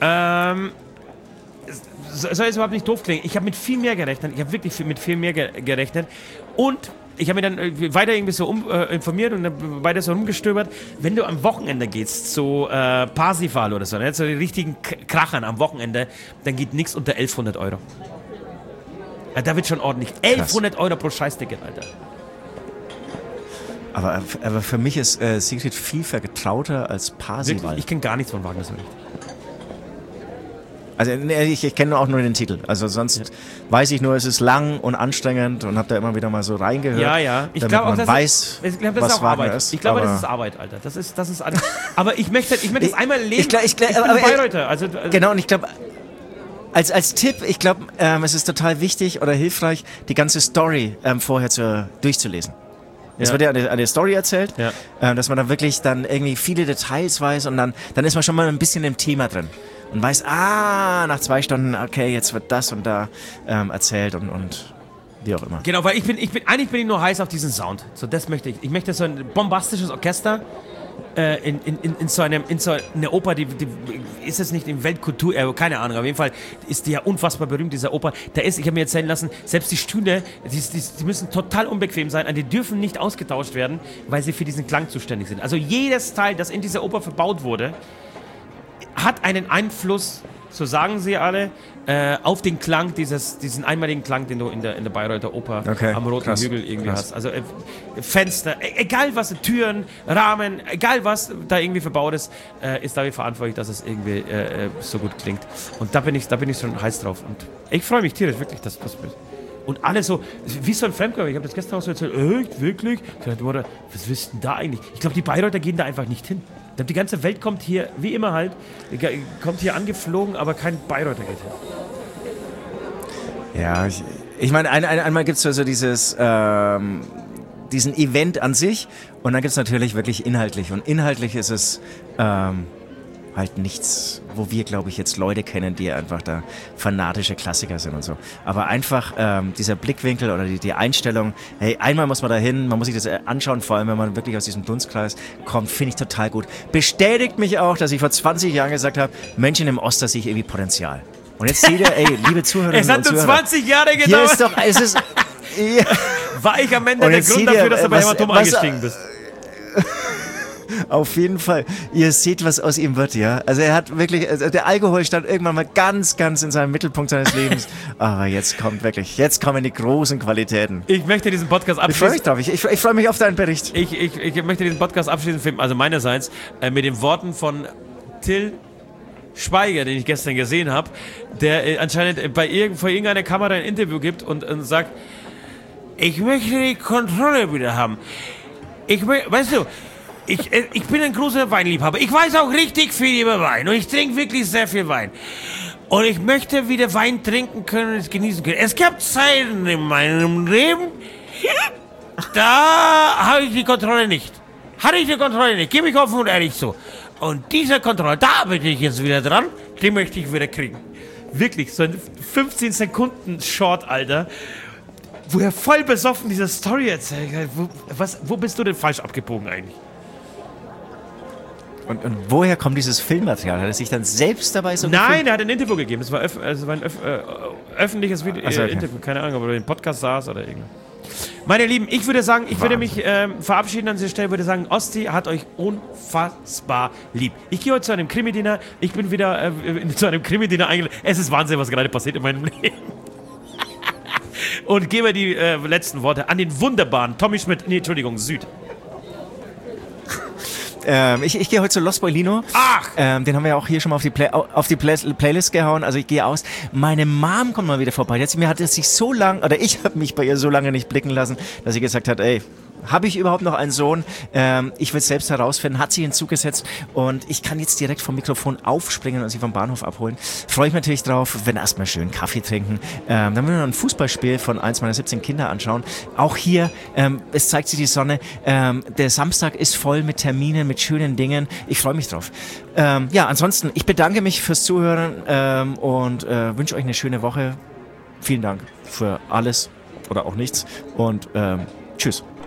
Soll jetzt überhaupt nicht doof klingen. Ich habe mit viel mehr gerechnet. Ich habe wirklich mit viel mehr gerechnet. Und ich habe mir dann weiter irgendwie so informiert und dann weiter so rumgestöbert. Wenn du am Wochenende gehst, so Parsifal oder so, ne, so die richtigen Krachern am Wochenende, dann geht nichts unter 1100 €. Ja, da wird schon ordentlich. 1100 € pro Scheißticket, Alter.
Aber für mich ist Sigrid viel vertrauter als Parsival.
Wirklich, ich kenne gar nichts von Wagner so richtig.
Also ich kenne auch nur den Titel. Also sonst weiß ich nur, es ist lang und anstrengend und habe da immer wieder mal so reingehört.
Ja. Ich
damit
glaube auch,
man
das
weiß,
ist Wagner
Wagner
Arbeit. Ich glaube, das ist Arbeit, Alter. Das ist alles. Aber ich möchte das einmal erleben.
Ich bin
Bayreuther. Also,
Genau, und ich glaube, als Tipp, ich glaube, es ist total wichtig oder hilfreich, die ganze Story vorher durchzulesen. Es wird ja eine Story erzählt, dass man da wirklich dann irgendwie viele Details weiß und dann ist man schon mal ein bisschen im Thema drin. Und weiß, nach 2 Stunden, okay, jetzt wird das und da erzählt und wie auch immer.
Genau, weil eigentlich bin ich nur heiß auf diesen Sound. So, das möchte ich. Ich möchte so ein bombastisches Orchester in so einer Oper, die ist es nicht in Weltkultur, keine Ahnung, auf jeden Fall ist die ja unfassbar berühmt, diese Oper. Ich habe mir erzählen lassen, selbst die Stühle, die müssen total unbequem sein, die dürfen nicht ausgetauscht werden, weil sie für diesen Klang zuständig sind. Also jedes Teil, das in dieser Oper verbaut wurde, hat einen Einfluss, so sagen sie alle, auf den Klang, diesen einmaligen Klang, den du in der Bayreuther Oper am Roten Hügel irgendwie hast. Also Fenster, egal was, Türen, Rahmen, egal was da irgendwie verbaut ist dafür verantwortlich, dass es irgendwie so gut klingt. Und da bin ich schon heiß drauf. Und ich freue mich tierisch, wirklich, dass das und alle so, wie so ein Fremdkörper. Ich habe das gestern auch so erzählt, echt, wirklich? Ich dachte, was willst du denn da eigentlich? Ich glaube, die Bayreuther gehen da einfach nicht hin. Ich glaube, die ganze Welt kommt hier, wie immer halt, kommt hier angeflogen, aber kein Bayreuther geht hin.
Ja, ich meine, einmal gibt es so diesen Event an sich und dann gibt es natürlich wirklich inhaltlich. Und inhaltlich ist es halt nichts, wo wir, glaube ich, jetzt Leute kennen, die einfach da fanatische Klassiker sind und so. Aber einfach dieser Blickwinkel oder die Einstellung, hey, einmal muss man da hin, man muss sich das anschauen, vor allem wenn man wirklich aus diesem Dunstkreis kommt, finde ich total gut. Bestätigt mich auch, dass ich vor 20 Jahren gesagt habe, Menschen im Oster sehe ich irgendwie Potenzial. Und jetzt seht ihr, ey, liebe Zuhörerinnen
und Zuhörer. Es hat nur 20 Jahre gedauert.
Hier ist doch, es ist...
War ich am Ende der Grund dafür, dass du bei Hämatom eingestiegen bist?
Auf jeden Fall. Ihr seht, was aus ihm wird, ja. Also er hat wirklich, also der Alkohol stand irgendwann mal ganz in seinem Mittelpunkt seines Lebens. Aber jetzt kommen die großen Qualitäten.
Ich möchte diesen Podcast abschließen.
Ich freue mich drauf. Ich freue mich auf deinen Bericht.
Ich möchte diesen Podcast abschließen, also meinerseits, mit den Worten von Till Schweiger, den ich gestern gesehen habe, der anscheinend vor irgendeiner Kamera ein Interview gibt und sagt, ich möchte die Kontrolle wieder haben. Weißt du, ich bin ein großer Weinliebhaber. Ich weiß auch richtig viel über Wein und ich trinke wirklich sehr viel Wein. Und ich möchte wieder Wein trinken können und es genießen können. Es gab Zeiten in meinem Leben, da habe ich die Kontrolle nicht. Hatte ich die Kontrolle nicht, gebe ich offen und ehrlich so. Und diese Kontrolle, da bin ich jetzt wieder dran, die möchte ich wieder kriegen. Wirklich, so ein 15-Sekunden-Short, Alter, wo er voll besoffen diese Story erzählt. Wo bist du denn falsch abgebogen eigentlich?
Und woher kommt dieses Filmmaterial? Hat er sich dann selbst dabei so
Nein, er hat ein Interview gegeben. Es war ein öffentliches
okay.
Interview. Keine Ahnung, ob er den Podcast saß oder irgendwas. Meine Lieben, ich würde sagen, ich würde mich verabschieden an dieser Stelle, würde sagen, Osti hat euch unfassbar lieb. Ich gehe heute zu einem Krimi-Dinner, ich bin wieder zu einem Krimi-Dinner eingeladen. Es ist Wahnsinn, was gerade passiert in meinem Leben. Und gebe die letzten Worte an den wunderbaren Tommy Schmidt, Süd.
Ich gehe heute zu Los Boilino.
Ach!
Den haben wir ja auch hier schon mal auf die Playlist gehauen. Also ich gehe aus. Meine Mom kommt mal wieder vorbei. Ich habe mich bei ihr so lange nicht blicken lassen, dass sie gesagt hat, ey, habe ich überhaupt noch einen Sohn? Ich will es selbst herausfinden. Hat sie hinzugesetzt und ich kann jetzt direkt vom Mikrofon aufspringen und sie vom Bahnhof abholen. Freue ich mich natürlich drauf, wenn erstmal schön Kaffee trinken. Dann werden wir noch ein Fußballspiel von eins meiner 17 Kinder anschauen. Auch hier, es zeigt sich die Sonne. Der Samstag ist voll mit Terminen, mit schönen Dingen. Ich freue mich drauf. Ansonsten, ich bedanke mich fürs Zuhören und wünsche euch eine schöne Woche. Vielen Dank für alles oder auch nichts und tschüss.